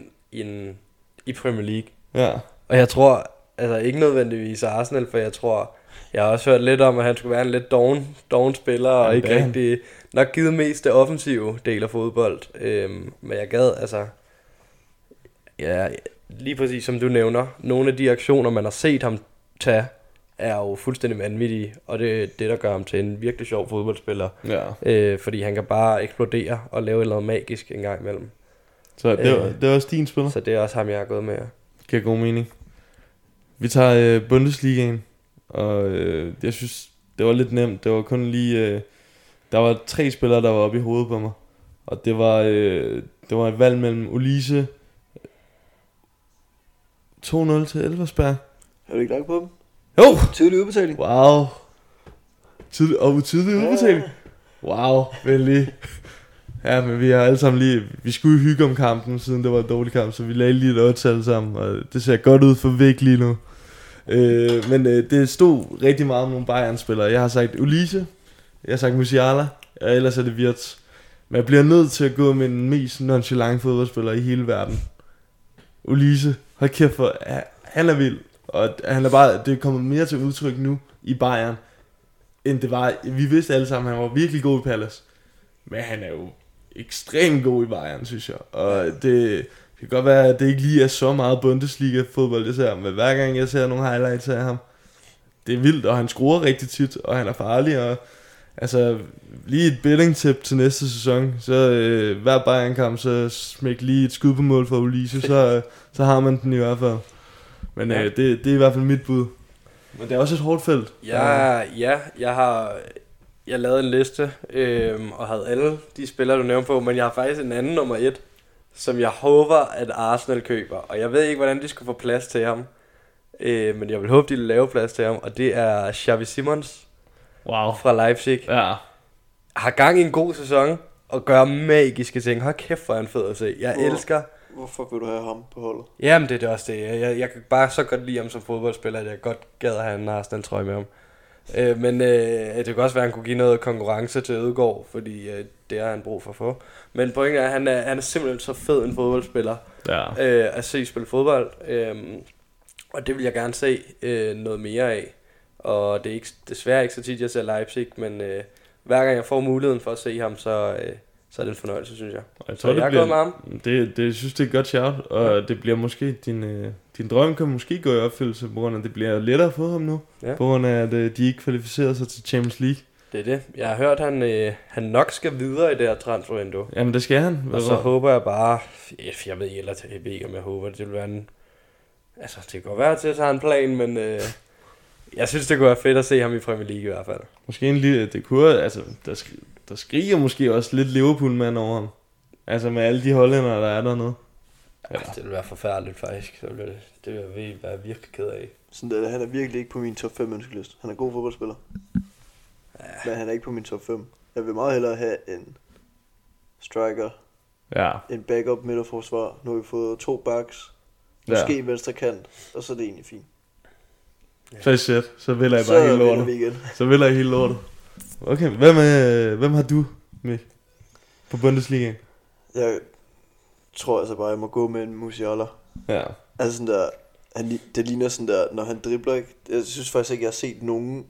S2: i Premier League.
S1: Ja.
S2: Og jeg tror, altså ikke nødvendigvis Arsenal, for jeg har også hørt lidt om, at han skulle være en lidt doven spiller, og ikke rigtig nok givet mest det offensive del af fodbold. Men jeg gad, altså, ja, lige præcis som du nævner, nogle af de aktioner, man har set ham tage, er jo fuldstændig vanvittige, og det er det, der gør ham til en virkelig sjov fodboldspiller.
S1: Ja.
S2: Fordi han kan bare eksplodere og lave noget magisk en gang imellem.
S1: Så det er også din spiller?
S2: Så det er også ham, jeg har gået med.
S1: Giver god mening. Vi tager Bundesligaen, og jeg synes, det var lidt nemt. Det var kun lige... der var 3 spillere, der var oppe i hovedet på mig. Og det var et valg mellem Ulise 2-0 til Elversberg.
S3: Har du ikke lagt på dem?
S1: Jo!
S3: Tidlig udbetaling.
S1: Wow. Tidlig udbetaling. Wow, venlig. Ja, men vi har alle sammen lige... Vi skulle hygge om kampen, siden det var en dårlig kamp, så vi lagde lige et odds alle sammen, og det ser godt ud for væk lige nu. Men det stod rigtig meget om nogle Bayern-spillere. Jeg har sagt Ulise, jeg har sagt Musiala, og ellers er det Wirtz. Men jeg bliver nødt til at gå med den mest nonchalant fodboldspiller i hele verden. Ulise. hold kæft for, han er vild. Og han er bare, det er kommet mere til udtryk nu i Bayern, end det var. Vi vidste alle sammen, han var virkelig god i Palace. Men han er jo ekstremt god i Bayern, synes jeg. Og det kan godt være, at det ikke lige er så meget Bundesliga-fodbold, jeg ser. Men hver gang jeg ser nogle highlights af ham, det er vildt, og han scorer rigtig tit, og han er farlig. Og altså, lige et betting-tip til næste sæson, så hver Bayern-kamp, så smæk lige et skud på mål for Ulisse, så har man den i hvert fald. Men det er i hvert fald mit bud. Men det er også et hårdt felt.
S2: Jeg lavede en liste, og havde alle de spillere, du nævnte på, men jeg har faktisk en anden nummer 1, som jeg håber, at Arsenal køber. Og jeg ved ikke, hvordan de skulle få plads til ham, men jeg vil håbe, de vil lave plads til ham, og det er Xavi Simons fra Leipzig.
S1: Ja.
S2: Har gang i en god sæson, og gør magiske ting. Hold kæft, hvor er han fed at se. Jeg elsker...
S3: Hvorfor vil du have ham på holdet?
S2: Jamen, det er også det. Jeg kan bare så godt lide ham som fodboldspiller, at jeg godt gad at have en Arsenal-trøje med ham. Men det kan også være, at han kunne give noget konkurrence til Ødegaard, fordi det har han brug for at få. Men pointen er, at han er simpelthen så fed en fodboldspiller at se spille fodbold. Og det vil jeg gerne se noget mere af. Og det er desværre ikke så tit, jeg ser Leipzig, men hver gang jeg får muligheden for at se ham, så er det en fornøjelse, synes jeg.
S1: Jeg tror,
S2: jeg er gået med ham.
S1: Det synes det er et godt shout, og det bliver måske, din drøm kan måske gå i opfyldelse, på grund af, at det bliver lettere at få ham nu, på grund af, at de ikke kvalificerer sig til Champions League.
S2: Det er det. Jeg har hørt, at han nok skal videre i det her transfervindue.
S1: Jamen det skal han.
S2: Og så håber jeg bare, jeg ved ikke, om jeg håber, det vil være en... Altså, det kan godt være til at tage en plan, men jeg synes, det kunne være fedt at se ham i Premier League i hvert fald.
S1: Måske en lille, det kunne, altså, der skriger måske også lidt Liverpool-mand over ham. Altså med alle de hollændere, der er dernede.
S2: Ja, det ville være forfærdeligt faktisk. Det vil jeg være virkelig ked af.
S3: Sådan der, han er virkelig ikke på min top 5 ønskeliste. Han er god fodboldspiller. Ja. Men han er ikke på min top 5. Jeg vil meget hellere have en striker.
S1: Ja.
S3: En backup midterforsvar. Nu har vi fået 2 backs. Måske en venstre kant. Og så er det egentlig fint.
S1: Så vælger jeg bare hele lortet. Så vælger jeg hele lortet. Okay, hvem har du med på Bundesliga?
S3: Jeg tror altså bare, jeg må gå med en Musiala.
S1: Ja.
S3: Altså sådan der, det ligner sådan der, når han dribler, ikke? Jeg synes faktisk ikke, jeg har set nogen,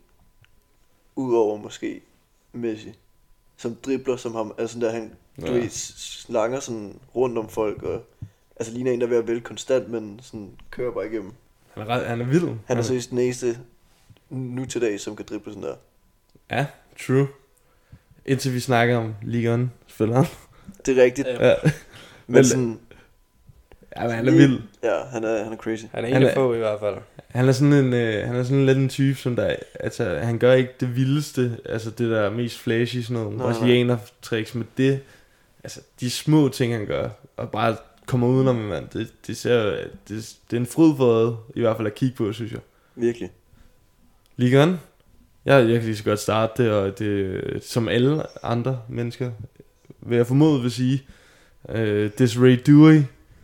S3: udover måske Messi, som dribler som ham. Altså sådan der, han slanger sådan rundt om folk, og altså ligner en, der er ved at vælge konstant, men sådan kører bare igennem.
S1: Han er vild.
S3: Han er så den eneste nu til dag, som kan drible sådan der.
S1: Ja, true. Indtil vi snakker om Ligue 1-spilleren.
S3: Det er rigtigt.
S1: Ja.
S3: Men sådan...
S1: Ja, men han er vild.
S3: Ja, han er crazy.
S2: Han er en af få i hvert fald.
S1: Han er sådan lidt en type, som der... Altså, han gør ikke det vildeste, altså det der mest flashy, sådan noget brasilianer tricks, med det... Altså, de små ting, han gør, og bare kommer udenom, mand. Det er en fryd for øjet, i hvert fald at kigge på, synes jeg.
S3: Virkelig.
S1: Ligue 1? Jeg kan lige så godt starte det, og det som alle andre mennesker, vil jeg formode vil sige, Desiree Doué,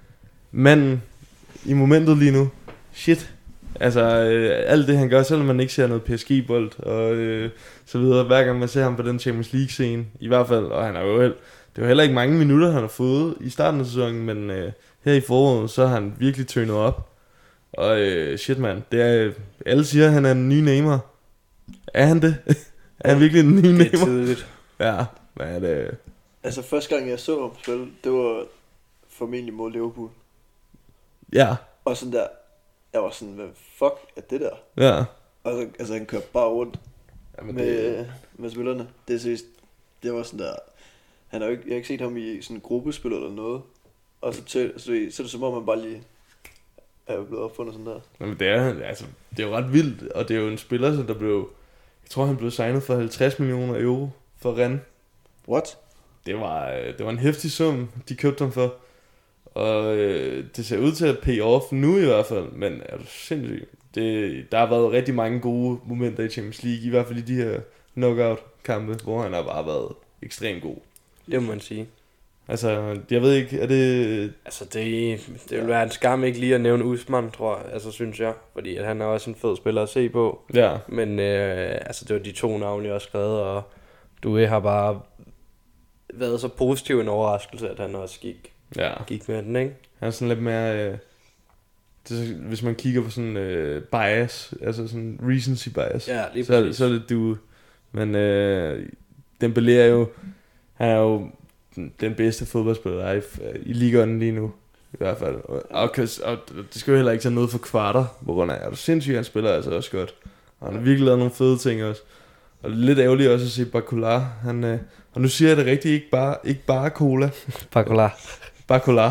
S1: manden i momentet lige nu, shit, altså alt det han gør, selvom man ikke ser noget PSG-bold, og så videre, hver gang man ser ham på den Champions League-scene, i hvert fald, og han er jo det var heller ikke mange minutter, han har fået i starten af sæsonen, men her i foråret, så har han virkelig tønet op, og shit man, det er, alle siger, at han er en ny Neymar. Er han det? Er han virkelig en ny Neymar?
S2: Det er tidligt.
S1: Ja, hvad er det?
S3: Altså første gang jeg så ham spille, det var formentlig mod Liverpool.
S1: Ja.
S3: Og sådan der, jeg var sådan, hvad fuck er det der?
S1: Ja.
S3: Og så, altså han kørte bare rundt
S1: med
S3: spillerne. Det er seriøst, det var sådan der, jeg har ikke set ham i sådan en gruppespil eller noget. Og så er det som om han bare lige er blevet opfundet sådan der.
S1: Jamen det er jo ret vildt, og det er jo en spiller, som der blev, jeg tror han blev signet for 50 millioner euro for Rennes.
S3: What?
S1: Det var en heftig sum, de købte ham for. Og det ser ud til at pay off nu i hvert fald, men er du sindssygt. Der har været rigtig mange gode momenter i Champions League, i hvert fald i de her knockout-kampe, hvor han har bare været ekstremt god.
S2: Det må man sige.
S1: Altså, jeg ved ikke, er det...
S2: Altså, det vil være en skam ikke lige at nævne Usman, tror jeg, altså synes jeg. Fordi at han er også en fed spiller at se på.
S1: Ja.
S2: Men altså, det var de 2 navne, jeg også skrevet, og Doué har bare været så positiv en overraskelse, at han også gik med den, ikke?
S1: Han er sådan lidt mere det, hvis man kigger på sådan bias, altså sådan recency bias,
S2: Ja, lige
S1: så
S2: præcis.
S1: er det du. Men Dembélé er jo, han er jo den bedste fodboldspiller, der er i ligaen lige nu. I hvert fald. Og det skal jo heller ikke tage noget for kvarter, på grund af, er du sindssygt, han spiller altså også godt. Og han har virkelig lavet nogle fede ting også. Og det er lidt ærgerligt også at se Barcola. Og nu siger jeg det rigtigt, ikke bare cola. Barcola.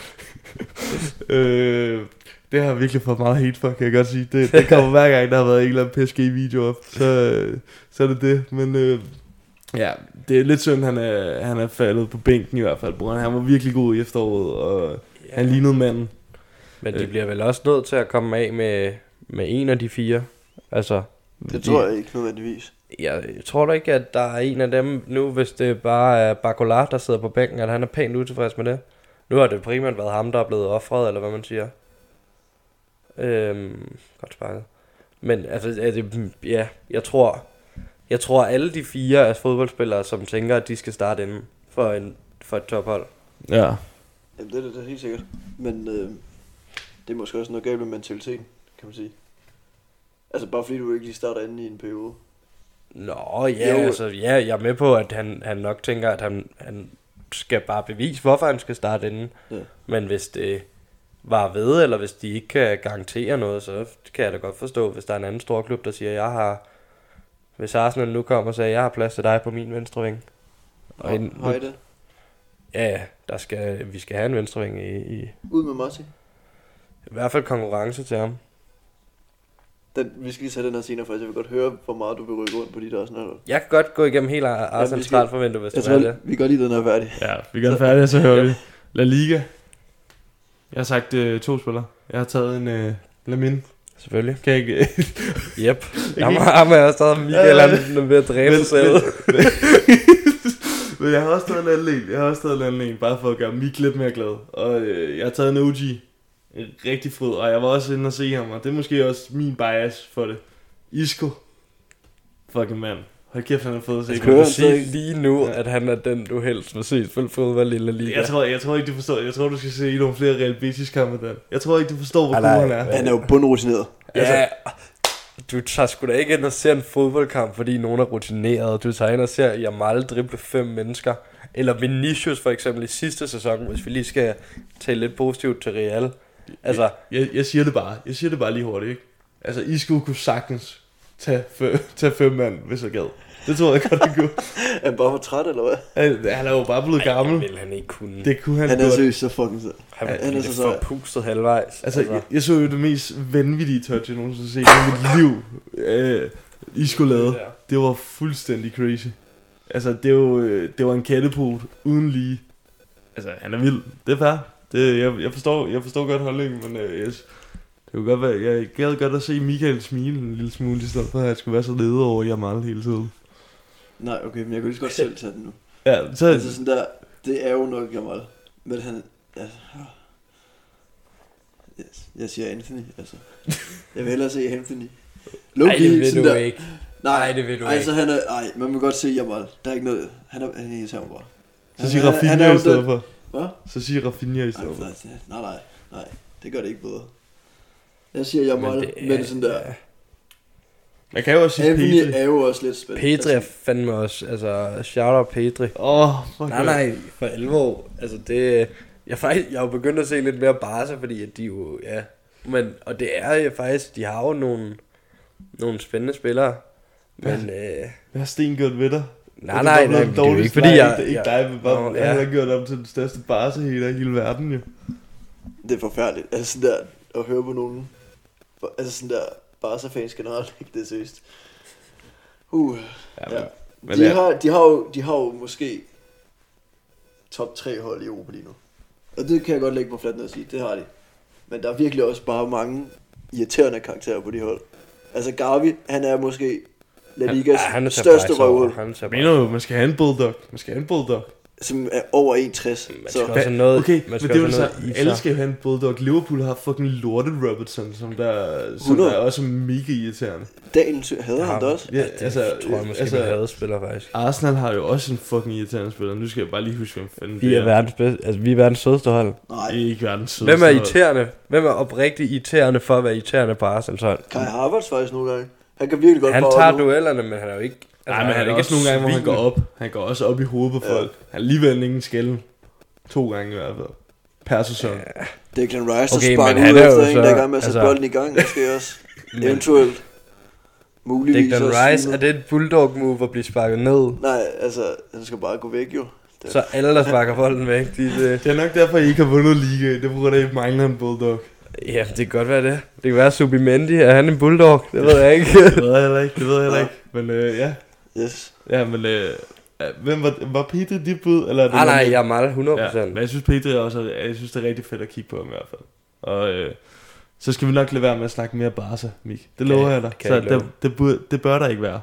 S1: Det har virkelig fået meget hate for, kan jeg godt sige. Det kommer hver gang, der har været en eller anden PSG-video op. Så er det. Men ja, det er lidt synd, han er faldet på bænken i hvert fald. Han var virkelig god i efteråret, og han lignede manden.
S2: Men de bliver vel også nødt til at komme af med en af de 4. Altså,
S3: Det tror jeg ikke nødvendigvis.
S2: Jeg tror da ikke, at der er en af dem nu, hvis det bare er Barcola, der sidder på bænken, at han er pænt utilfreds med det. Nu har det primært været ham, der er blevet offret, eller hvad man siger. Godt sparket. Men altså, ja, jeg tror alle de 4 er fodboldspillere, som tænker, at de skal starte inden for et tophold.
S1: Ja.
S3: Jamen, det er helt sikkert. Men det er måske også noget galt med mentaliteten, kan man sige. Altså bare fordi du ikke lige starter inde i en periode.
S2: Nå, ja, altså, ja, jeg er med på, at han nok tænker, at han skal bare bevise, hvorfor han skal starte inden.
S3: Ja.
S2: Men hvis det var ved, eller hvis de ikke kan garantere noget, så kan jeg da godt forstå, hvis der er en anden stor klub, der siger, hvis Arsenal nu kommer og siger, jeg har plads til dig på min venstre ving.
S3: Har I det?
S2: Ja, vi skal have en venstre ving i
S3: Ud med Marti.
S2: i hvert fald konkurrence til ham.
S3: Vi skal lige tage den her senere, for jeg vil godt høre, hvor meget du vil rykke rundt på de der sådan.
S2: Jeg kan godt gå igennem hele Arsenals transfervindue, hvis det er det.
S3: Vi går lige den her færdig.
S1: Ja, vi gør det færdigt, så hører vi. La Liga. Jeg har sagt 2 spillere. Jeg har taget en Lamine.
S2: Selvfølgelig.
S1: Kan jeg ikke...
S2: Yep. Ham er jeg stadig Michael, han er ved at dræbe sig selv.
S1: Men jeg har også taget en anden en. Bare for at gøre Mik lidt mere glad. Og jeg har taget en OG. Rigtig fryd. Og jeg var også inde og se ham. Og det er måske også min bias for det. Isco. Fucking mand. Hold kæft, han er fed at se.
S2: Kan du sige lige nu, at han er den, du helst vil se spille fodbold i La Liga?
S1: Jeg tror ikke, du forstår. Jeg tror, du skal se nogle flere Real Betis-kampe der. Jeg tror ikke, du forstår, hvor god han er.
S3: Han er jo bundrutineret.
S2: Ja, du tager sgu da ikke ind og ser en fodboldkamp, fordi nogen er rutineret. Du tager ind og ser Jamal drible 5 mennesker. Eller Vinicius for eksempel i sidste sæson, hvis vi lige skal tale lidt positivt til Real. Altså,
S1: jeg siger det bare lige hurtigt, ikke? Altså, Isco kunne sagtens tage 5 mand, hvis jeg gad. Det tror jeg godt, han kunne.
S3: Er han bare for træt, eller hvad?
S1: Han er jo bare blevet gammel.
S2: Det ville han ikke kunne.
S1: Det kunne han
S3: er seriøst så fucking sød.
S2: Han er så forpustet halvvejs.
S1: Altså, jeg så jo det mest vanvittige touch, jeg nogensinde har set i mit liv. Isco lavede. Det var fuldstændig crazy. Altså, det var en kattepot uden lige. Altså, han er vild. Det er fair. Jeg forstår godt holdningen, men yes. Det kunne godt være, jeg gad godt at se Michael smile en lille smule, i stedet for at jeg skulle være så leder over Jamal hele tiden.
S3: Nej, okay, men jeg kunne lige så godt selv tage den nu.
S1: Ja, så...
S3: Altså sådan der, det er jo nok Jamal. Men han... Altså, jeg siger Anthony, altså. Jeg vil hellere se Anthony.
S2: Nej, det vil du ikke.
S3: Nej,
S2: det vil du
S3: altså, han er... Nej, man må godt se Jamal. Der er ikke noget... Han er irriterende bare.
S1: Så siger Rafinha i stedet for.
S3: Hvad?
S1: Så siger Rafinha i stedet for.
S3: Nej, det gør det ikke bedre. Jeg siger Jamal, men sådan der...
S1: Man kan jo også sige
S3: Anthony
S1: Pedri.
S3: er jo også lidt spændende.
S2: Pedri er fandme også, altså shout out Pedri.
S1: Fuck.
S2: Nej, for alvor. Altså det... Jeg er jo begyndt at se lidt mere Barca, fordi at de jo... Ja, men... Og det er jo faktisk... De har jo nogle spændende spillere. Men...
S1: Hvad har Sten gjort ved dig?
S2: Nej, det er jo ikke fordi jeg...
S1: Ikke dig, men bare... Jeg har gjort om til den største Barca i hele verden, jo.
S3: Det er forfærdeligt. Altså sådan der... At høre på nogen... Altså sådan der... Barca-fans generelt, ikke? Det er seriøst. Ja. Men de har jo måske top 3 hold i Europa lige nu. Og det kan jeg godt lægge på fladt ned at sige. Det har de. Men der er virkelig også bare mange irriterende karakterer på de hold. Altså Gavi, han er måske La Ligas største røvhul.
S1: Mener du, man skal have en bulldog?
S3: som er over 61.
S2: Man
S3: Så
S2: skal også have noget,
S1: Okay,
S2: man
S1: men
S2: skal
S1: det er jo
S2: også
S1: så,
S2: have noget i
S1: alle
S2: sig.
S1: skal jo have en bulldog. Liverpool har fucking lortet Robertson, som der
S3: 100.
S1: også er mega irriterende.
S3: Daniel hader han det også.
S1: Ja,
S2: det
S1: altså,
S2: tror jeg måske, man havde spiller faktisk.
S1: Arsenal har jo også en fucking irriterende spiller. Nu skal jeg bare lige huske, hvem fanden
S2: Vi er verdens bedste, altså vi er verdens sødeste hold.
S3: Nej,
S1: Det er ikke verdens sødeste.
S2: Hvem er irriterende? Hvem er oprigtigt irriterende for at være irriterende på Arsenal hold?
S3: Kai Havertz faktisk nogle gange. Han kan virkelig godt
S2: Han
S3: bare
S2: tager
S3: op nu.
S2: duellerne, men han er jo ikke...
S1: Nej, men han er ikke sådan nogle gange, hvor han går op. Han går også op i hovedet på folk. Han er alligevel ingen skælden. 2 gange i hvert fald. Per sæson.
S3: Declan Rice,
S2: Okay,
S3: der sparker
S2: men han
S3: ud
S2: er jo
S3: efter en,
S2: så-
S3: der er i gang med at sætte
S2: altså-
S3: bolden i gang. Måske også.
S2: Men
S3: Eventuelt. Muligvis
S2: Declan
S3: også
S2: Rice,
S3: synet.
S2: er det et bulldog move at blive sparket ned?
S3: Nej, altså, han skal bare gå væk jo.
S2: Så alle, der sparker bolden væk, de...
S1: Det er nok derfor, I ikke har vundet ligaen. Det er på grund af, at I mangler en bulldog.
S2: Ja, det kan godt være det. Det kan være Subimendi, er han en bulldog? Det ved jeg ikke.
S1: Det ved jeg heller ikke. Det ved jeg heller ikke. Men ja.
S3: Yes.
S1: Ja, men hvem var Pedri dit bud? Eller er det
S2: Nej,
S1: noget-
S2: jeg er meget 100%.
S1: Ja, men jeg synes Pedri også, jeg synes det er rigtig fedt at kigge på ham i hvert fald. Og så skal vi nok lade være med at snakke mere Barca, Mik. Det lover jeg dig.
S2: kan
S1: Så
S2: jeg love.
S1: det bør der ikke være.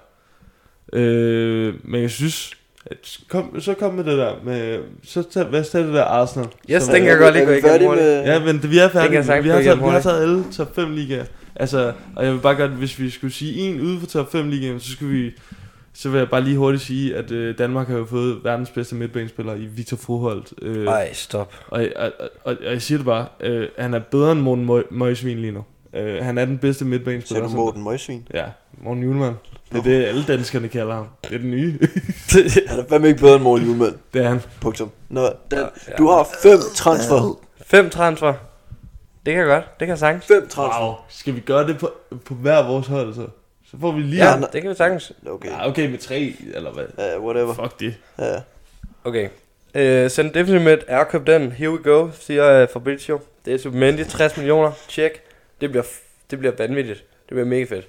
S1: Men jeg synes, at kom med det der med, hvad er det der Arsenal?
S2: Yes,
S1: Som
S2: den
S1: er-
S2: kan jeg godt lige gå
S3: Er vi færdige
S2: igennem hurtigt.
S3: med...
S1: Ja, men vi er
S2: Den kan
S1: færdige.
S2: jeg sagtens
S1: Vi
S2: gå
S1: har,
S2: igennem
S1: vi har
S2: hurtigt.
S1: taget alle top 5 ligaer. Altså, og jeg vil bare godt, hvis vi skulle sige en ude for top 5 ligaen, så vil jeg bare lige hurtigt sige, at Danmark har jo fået verdens bedste midtbanespiller i Victor Froholt.
S2: Ej, stop.
S1: Og jeg siger det bare, han er bedre end Morten Møjsvin lige nu. Han er den bedste midtbanespiller.
S3: Ser du Morten Møjsvin?
S1: Ja, Morten Julemand. Det er det, alle danskerne kalder ham. Det er den nye.
S3: Han er fandme ikke bedre end Morten Julemand.
S1: Det er han.
S3: Punktum. Nå, Dan,
S2: Ja.
S3: du har 5 transfer.
S2: 5 transfer. Det kan jeg godt. Det kan jeg sagtens.
S3: 5 transfer.
S1: Wow. Skal vi gøre det på hver vores hold så? Så får vi lige...
S2: Ja,
S3: Ja,
S2: det kan vi sagtens.
S3: Okay.
S1: Ja, okay med 3, eller hvad?
S3: Whatever.
S1: Fuck det.
S3: Ja.
S2: Okay. Send definitivt med er købt den. Here we go, siger Fabrizio. Det er Subimendi, 60 millioner. Check. Det bliver vanvittigt. Det bliver mega fedt.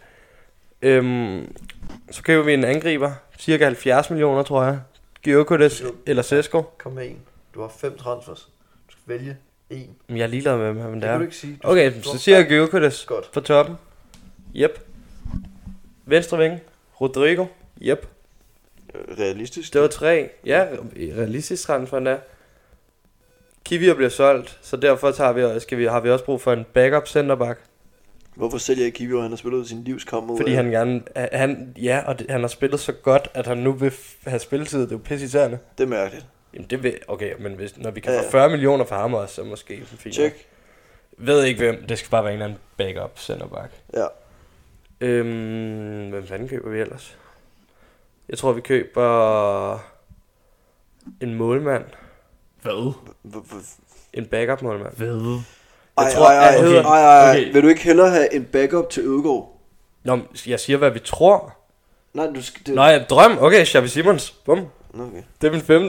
S2: Så køber vi en angriber. Cirka 70 millioner, tror jeg. Gyökeres eller Sesko.
S3: Kom med en. Du har 5 transfers. Du skal vælge en.
S2: Men jeg er ligeglad med, hvem det
S3: Det kan
S2: er.
S3: du ikke sige.
S2: Okay, så siger jeg Gyökeres
S3: Godt.
S2: på toppen. Yep. Venstre ving. Rodrigo. Yep.
S3: Realistisk.
S2: Det var 3. Ja, realistisk transfer endda. Kiwior bliver solgt, så derfor har vi også brug for en backup centerback.
S3: Hvorfor sælger ikke Kiwior? Han har spillet sin livskamp mod...
S2: Fordi han gerne... han har spillet så godt, at han nu vil have spilletid. Det er jo pisseirriterende.
S3: Det er mærkeligt.
S2: Jamen det vil... Okay, men når vi kan
S3: Ja.
S2: få 40 millioner for ham også, så måske en fint.
S3: Check.
S2: Ved ikke hvem. Det skal bare være en eller anden backup centerback.
S3: Ja.
S2: Hvem fanden køber vi ellers? Jeg tror, vi køber... En målmand.
S1: Hvad?
S2: En backup målmand.
S1: Hvad?
S2: Jeg tror, jeg hedder-
S1: okay.
S3: Vil du ikke hellere have en backup til Ødegaard?
S2: Nå, jeg siger, hvad vi tror.
S3: Nej, du skal... Det...
S2: Nå, ja, drøm. Okay, Xavi Simons. Bum.
S3: Okay.
S2: Det er min 5.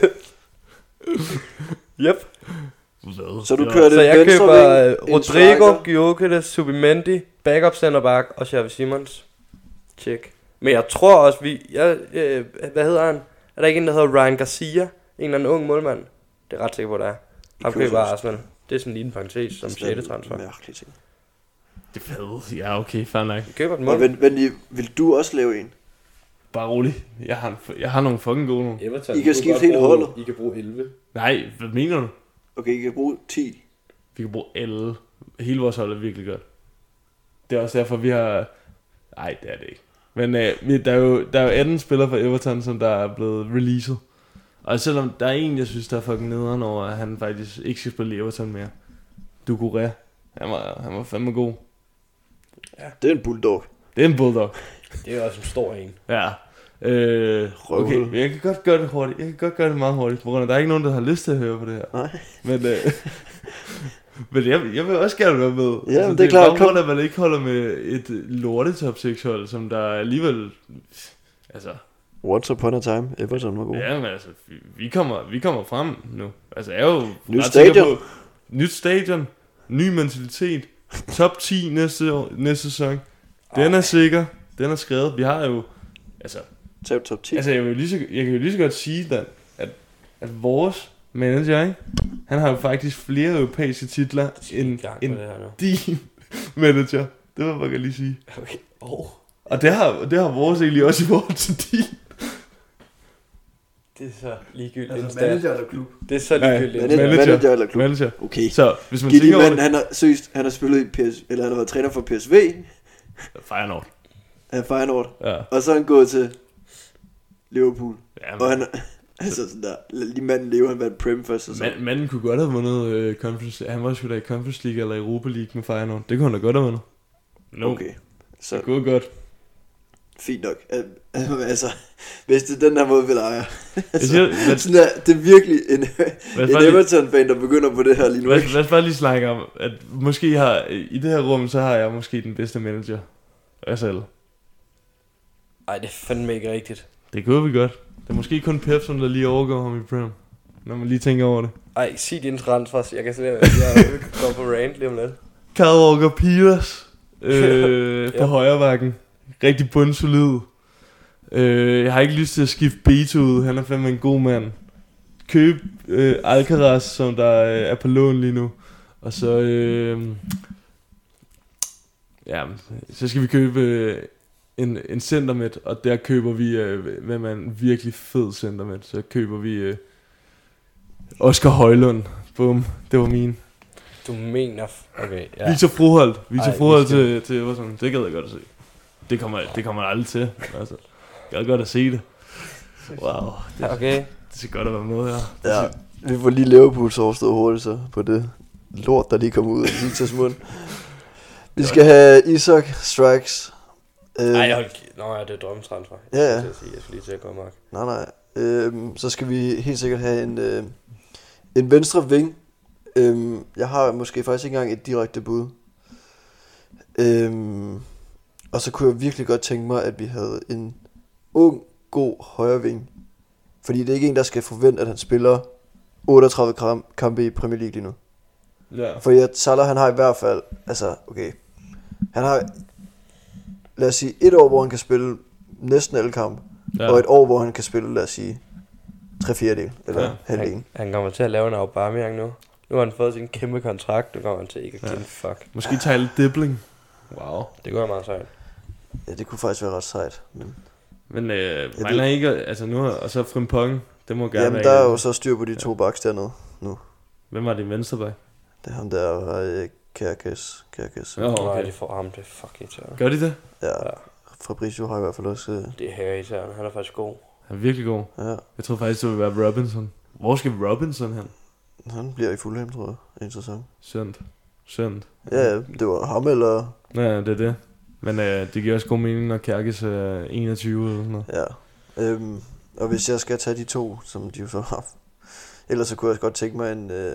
S2: Yep.
S1: Hvad?
S3: Så du
S1: Det
S3: kører
S1: var-
S3: det
S2: Så jeg
S3: venstre
S2: køber
S3: ving, en
S2: Rodrigo,
S3: striker.
S2: Gyökeres, Subimendi, backup centerback og Xavi Simons. Check. Men jeg tror også, hvad hedder han? Er der ikke en, der hedder Ryan Garcia? En eller anden ung målmand? Det er ret sikker på, det er. Ham køber Arsenal. Det er sådan lige en parentes som 6. transfer.
S3: Mærkelige ting.
S1: Det er hvad? Ja, okay, fair nok.
S2: Vi køber den
S3: Og
S2: målmand.
S3: vil du også lave en?
S1: Bare rolig. Jeg har nogle fucking gode nu.
S2: Everton,
S3: I kan skifte hele holdet.
S2: I kan bruge 11.
S1: Nej, hvad mener du?
S3: Okay, I kan bruge 10.
S1: Vi kan bruge alle. Hele vores hold er virkelig godt. Det er også derfor, vi har... Nej, det er det ikke. Men der er jo 18 spillere fra Everton, som der er blevet releaset. Og selvom der er en, jeg synes, der er fucking nederen over, at han faktisk ikke skal spille i Everton mere. Doucouré. Han var fandme god.
S3: Det er en bulldog.
S1: Det er en bulldog.
S2: Det er også en stor en.
S1: Ja. Okay, men jeg kan godt gøre det hurtigt. Jeg kan godt gøre det meget hurtigt. På grund af, der er ikke nogen, der har lyst til at høre på det her.
S3: Nej.
S1: Men, men jeg vil også gerne være med.
S3: Ja, men det er klart.
S1: Bare på grund af, at man ikke holder med et lortet top 6 hold, som der alligevel... Altså,
S3: Once upon a time, Everton var god.
S1: ja, men altså, vi kommer frem nu. Altså, jeg er jo...
S3: Nyt
S1: ret sikker
S3: stadion.
S1: på- Nyt stadion. Ny mentalitet. Top 10 næste sæson. Den er sikker. Den er skrevet. Vi har jo... Altså,
S3: Top 10.
S1: Altså, jeg kan jo lige så godt sige, Dan, at vores manager, ikke? Han har jo faktisk flere europæiske titler end
S2: det her nu.
S1: din manager. Det var, hvad jeg kan lige sige.
S2: Okay.
S1: Og det har vores egentlig også i forhold til din.
S2: Det er så ligegyldigt.
S3: Altså manager eller klub?
S2: Det er så ligegyldigt.
S3: Manager eller klub?
S1: Manager.
S3: Okay.
S1: Så hvis man
S3: Giv
S1: tænker
S3: lige
S1: over
S3: mand,
S1: det...
S3: han har spillet i eller han har været træner for PSV.
S1: Feyenoord.
S3: Han er Feyenoord.
S1: Ja.
S3: Og så er han gået til Liverpool.
S1: Ja,
S3: Og han, altså sådan der, lige manden lever, han vandt Prem først og så.
S1: Manden kunne godt have vundet Conference. Han var sgu da i Conference League eller Europa League med Feyenoord. Det kunne han da godt have vundet. No.
S3: Okay. Så
S1: Det kunne godt.
S3: fint nok. Altså, hvis det er den her måde, vi leger.
S1: Jeg siger,
S3: Sådan der, det er virkelig en
S1: lige-
S3: Everton-fan, der begynder på det her lige nu.
S1: lad os bare lige snakke om, at måske i det her rum, så har jeg måske den bedste manager. Jeg selv.
S2: Ej, det er fandme ikke rigtigt.
S1: Det kunne vi godt. Det er måske kun Pep, som der lige overgår ham i Prem. Når man lige tænker over det.
S2: Ej, sig din transfer. Jeg kan slet jeg går på rant lige om lidt.
S1: Kyle Walker Peters på
S2: Ja.
S1: højre bakken. Rigtig bundsolid. Jeg har ikke lyst til at skifte Beto ud. Han er fandme en god mand. Køb Alcaraz, som der er på lån lige nu. Og så så skal vi købe en centermidt, og der køber vi hvem er en virkelig fed centermidt. Så køber vi Oscar Højlund. Bum, det var min.
S2: Du mener... Okay, ja.
S1: Victor Froholt. Victor
S2: Ej,
S1: Froholt
S2: vi skal-
S1: til Everton. Det gad jeg godt at se. Det kommer aldrig til. Altså, jeg gad godt at se det. Wow, det
S2: Okay.
S1: ser godt at være med her.
S3: Ja, vi får lige Liverpools overstået hurtigt så på det lort, der lige kom ud af Victors mund. Vi skal have Isak Strikes.
S2: Ej, hold Nå ja, det er drømmetransfer.
S3: Ja, ja.
S2: Jeg skal lige til at gå mark.
S3: Nej. Så skal vi helt sikkert have en venstre ving. Jeg har måske faktisk ikke engang et direkte bud. Og så kunne jeg virkelig godt tænke mig, at vi havde en ung, god højre ving. Fordi det er ikke en, der skal forvente, at han spiller 38 kampe i Premier League lige nu.
S1: Ja.
S3: Fordi at Salah, han har i hvert fald, altså okay, han har, lad os sige, et år, hvor han kan spille næsten alle kampe,
S1: Ja.
S3: og et år, hvor han kan spille, lad os sige, 3/4 eller halvdelen.
S2: Han kommer til at lave en Aubameyang nu. Nu har han fået sin kæmpe kontrakt. Nu kommer han til ikke at give en fuck.
S1: Måske Tyler Dibling. Wow.
S2: Det går meget sejt.
S3: Ja, det kunne faktisk være ret sejt. Men
S1: Mangler ikke, altså nu, og så Frimpong. Det må gerne
S3: jamen,
S1: være
S3: der er
S1: en.
S3: jo så styr på de to backs dernede nu.
S1: Hvem var din venstreback?
S3: Det er ham der, Kærkes.
S1: Ja,
S2: Okay.
S1: okay.
S2: De får ham, det er fuck irriterende.
S1: Gør de det?
S3: Ja, Fabrizio har i hvert fald også,
S2: Det er her irriterende. Han er faktisk god.
S1: Han er virkelig god.
S3: ja,
S1: Jeg tror faktisk, det ville være Robinson. Hvor skal Robinson hen?
S3: han bliver i Fulham, tror jeg, en sæson.
S1: Synd.
S3: Ja, det var ham eller,
S1: Ja, det er det. Men det giver også god mening, når Kærkes er 21 eller sådan noget.
S3: ja. Og hvis jeg skal tage de to, som de jo så har, ellers så kunne jeg godt tænke mig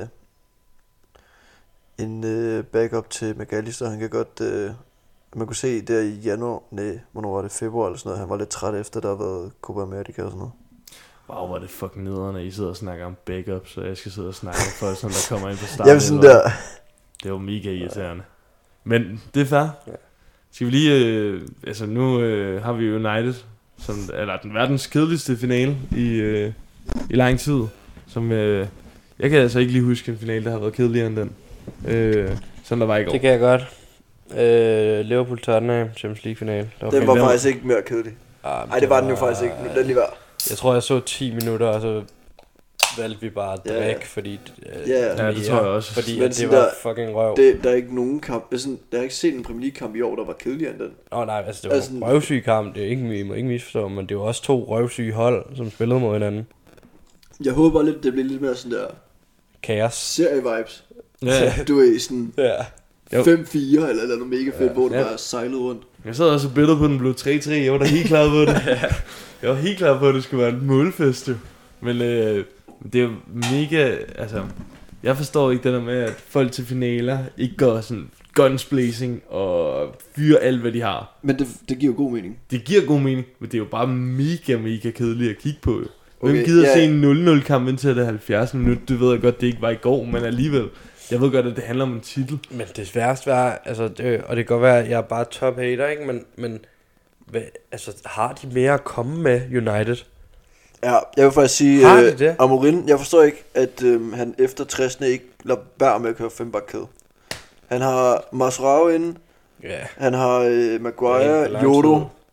S3: en backup til McAllister. Han kan godt, man kunne se der i januar, hvornår var det, februar eller sådan noget, han var lidt træt efter, der har været Copa America og sådan noget.
S1: Wow, hvor er det fucking nederen, at I sidder og snakker om backup, så jeg skal sidde og snakke om folk, som der kommer ind på starten.
S3: Jamen sådan der,
S1: Det var mega irriterende. Men det er fair.
S2: Ja.
S1: Skal vi lige, altså nu har vi United, som, eller den verdens kedeligste finale i lang tid. Som, jeg kan altså ikke lige huske en finale, der har været kedeligere end den. Sådan der var i går.
S2: Det kan jeg godt. Liverpool Tottenham Champions League finale.
S3: den var faktisk ikke mere kedelig. Nej, det var den jo faktisk ikke, men den lige var.
S2: Jeg tror jeg så 10 minutter, og så valgte vi bare at drikke, fordi...
S1: Ja, det tror jeg også.
S2: Fordi
S3: Men
S2: at det
S3: sådan
S2: var
S3: der-
S2: fucking røv.
S3: Der er ikke nogen kamp, sådan, jeg har ikke set en Premier League kamp i år, der var kedeligere end den.
S2: Nej, altså det var
S3: Altså-
S2: en røvsyg kamp. Det er ikke, I må ikke misforstå, men det var også 2 røvsyge hold, som spillede mod hinanden.
S3: Jeg håber bare lidt, det bliver lidt mere sådan der
S2: Kaos.
S3: serie-vibes.
S1: Ja,
S3: Du er i sådan
S2: Ja.
S1: Jo.
S3: 5-4 eller noget mega fedt, hvor du
S1: Ja.
S3: bare sejlede rundt.
S1: jeg sad også og billede på, at den blev 3-3. Jeg var da helt klar på det. Jeg var helt klar på, at det skulle være en målfest, jo. Men det er jo mega, altså... Jeg forstår ikke det der med, at folk til finaler ikke går sådan guns blazing og fyrer alt, hvad de har.
S3: Men det giver jo god mening.
S1: Det giver god mening, men det er jo bare mega kedeligt at kigge på, jo. Hvem
S3: Okay,
S1: gider
S3: ja.
S1: se en 0-0 kamp indtil det 70 minutter? Det ved jeg godt, det ikke var i går, men alligevel. Jeg ved godt, at det handler om en titel.
S2: Men det værste var, altså, og det kan godt være, at jeg er bare top hater, ikke? Men altså, har de mere at komme med United?
S3: Ja, jeg vil faktisk sige,
S2: Har de det?
S3: Amorin, jeg forstår ikke, at han efter 60'erne ikke lader være med at køre 5-back-kæde. Han har Masrao inde,
S2: Ja.
S3: han har
S2: Det er
S3: Maguire,
S2: ikke for lang
S3: Jodo,
S2: tid.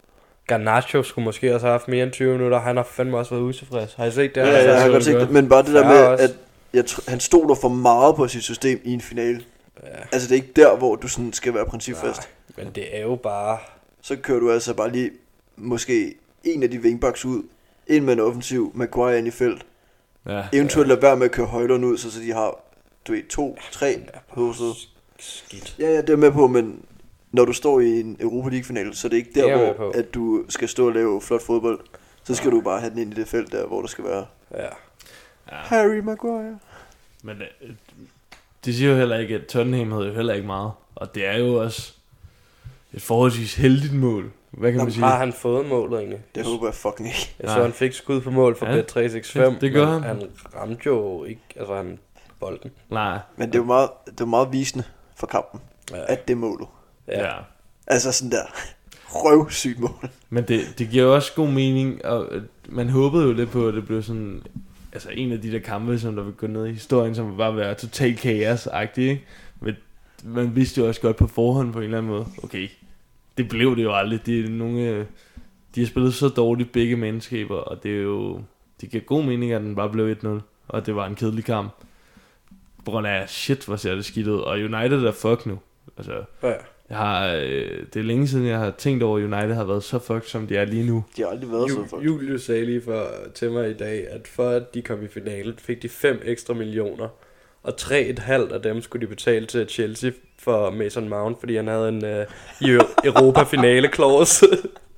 S2: Garnacho skulle måske også have haft mere end 20 minutter. Han har fandme også været utilfreds. Har I set det?
S3: Ja, jeg har godt set det. Men bare det der med,
S2: også.
S3: at han stoler for meget på sit system i en finale.
S2: Ja.
S3: Altså det er ikke der, hvor du sådan skal være principfast.
S2: Men det er jo bare...
S3: Så kører du altså bare lige måske en af de wingbacks ud, ind med en offensiv, Maguire ind i felt.
S1: Ja.
S3: Eventuelt lade være med at køre Højlund ud, så de har 2-3 hovedet.
S2: Skidt.
S3: Ja, det er med på, men når du står i en Europa League-finale, så er det ikke
S2: Det er
S3: der,
S2: jeg med
S3: hvor
S2: på.
S3: at du skal stå og lave flot fodbold. Så skal du bare have den ind i det felt der, hvor der skal være
S2: Ja.
S3: Harry Maguire.
S1: Men det siger jo heller ikke, at Tottenham havde jo heller ikke meget. Og det er jo også et forholdsvis heldigt mål. Hvad kan man sige?
S2: Har han fået målet egentlig?
S3: Det håber jeg fucking ikke.
S2: Jeg så, han fik skud på mål for
S1: Ja.
S2: Bet365.
S1: Det gør
S2: men
S1: han.
S2: Han ramte jo ikke, altså han bolden.
S1: Nej.
S3: Men det er jo meget visende for kampen,
S2: Ja.
S3: at det er målet.
S2: Ja.
S3: Altså sådan der røvsygt mål.
S1: Men det giver jo også god mening, og man håbede jo lidt på, at det blev sådan, altså en af de der kampe, som der vil gå ned i historien, som vil bare være totalt kaos-agtig, ikke? Men man vidste jo også godt på forhånd på en eller anden måde, okay, det blev det jo aldrig. Det er nogle, de har spillet så dårligt begge mandskaber, og det er jo, det giver god mening, at den bare blev 1-0, og det var en kedelig kamp. På grund af, shit, hvor ser det skidt ud, og United er fuck nu. Altså,
S2: Ja.
S1: det er længe siden, jeg har tænkt over, at United har været så fucked, som de er lige nu.
S3: De har aldrig været så fucked.
S2: Julius sagde lige til mig i dag, at for at de kom i finalen, fik de 5 ekstra millioner. Og 3,5 af dem skulle de betale til Chelsea for Mason Mount, fordi han havde en Europa-finale-clause.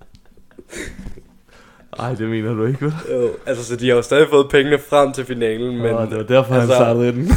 S1: Ej, det mener du ikke, vel?
S2: Jo, altså så de har jo stadig fået pengene frem til finalen, men
S1: Det var derfor, han
S2: altså,
S1: startede den.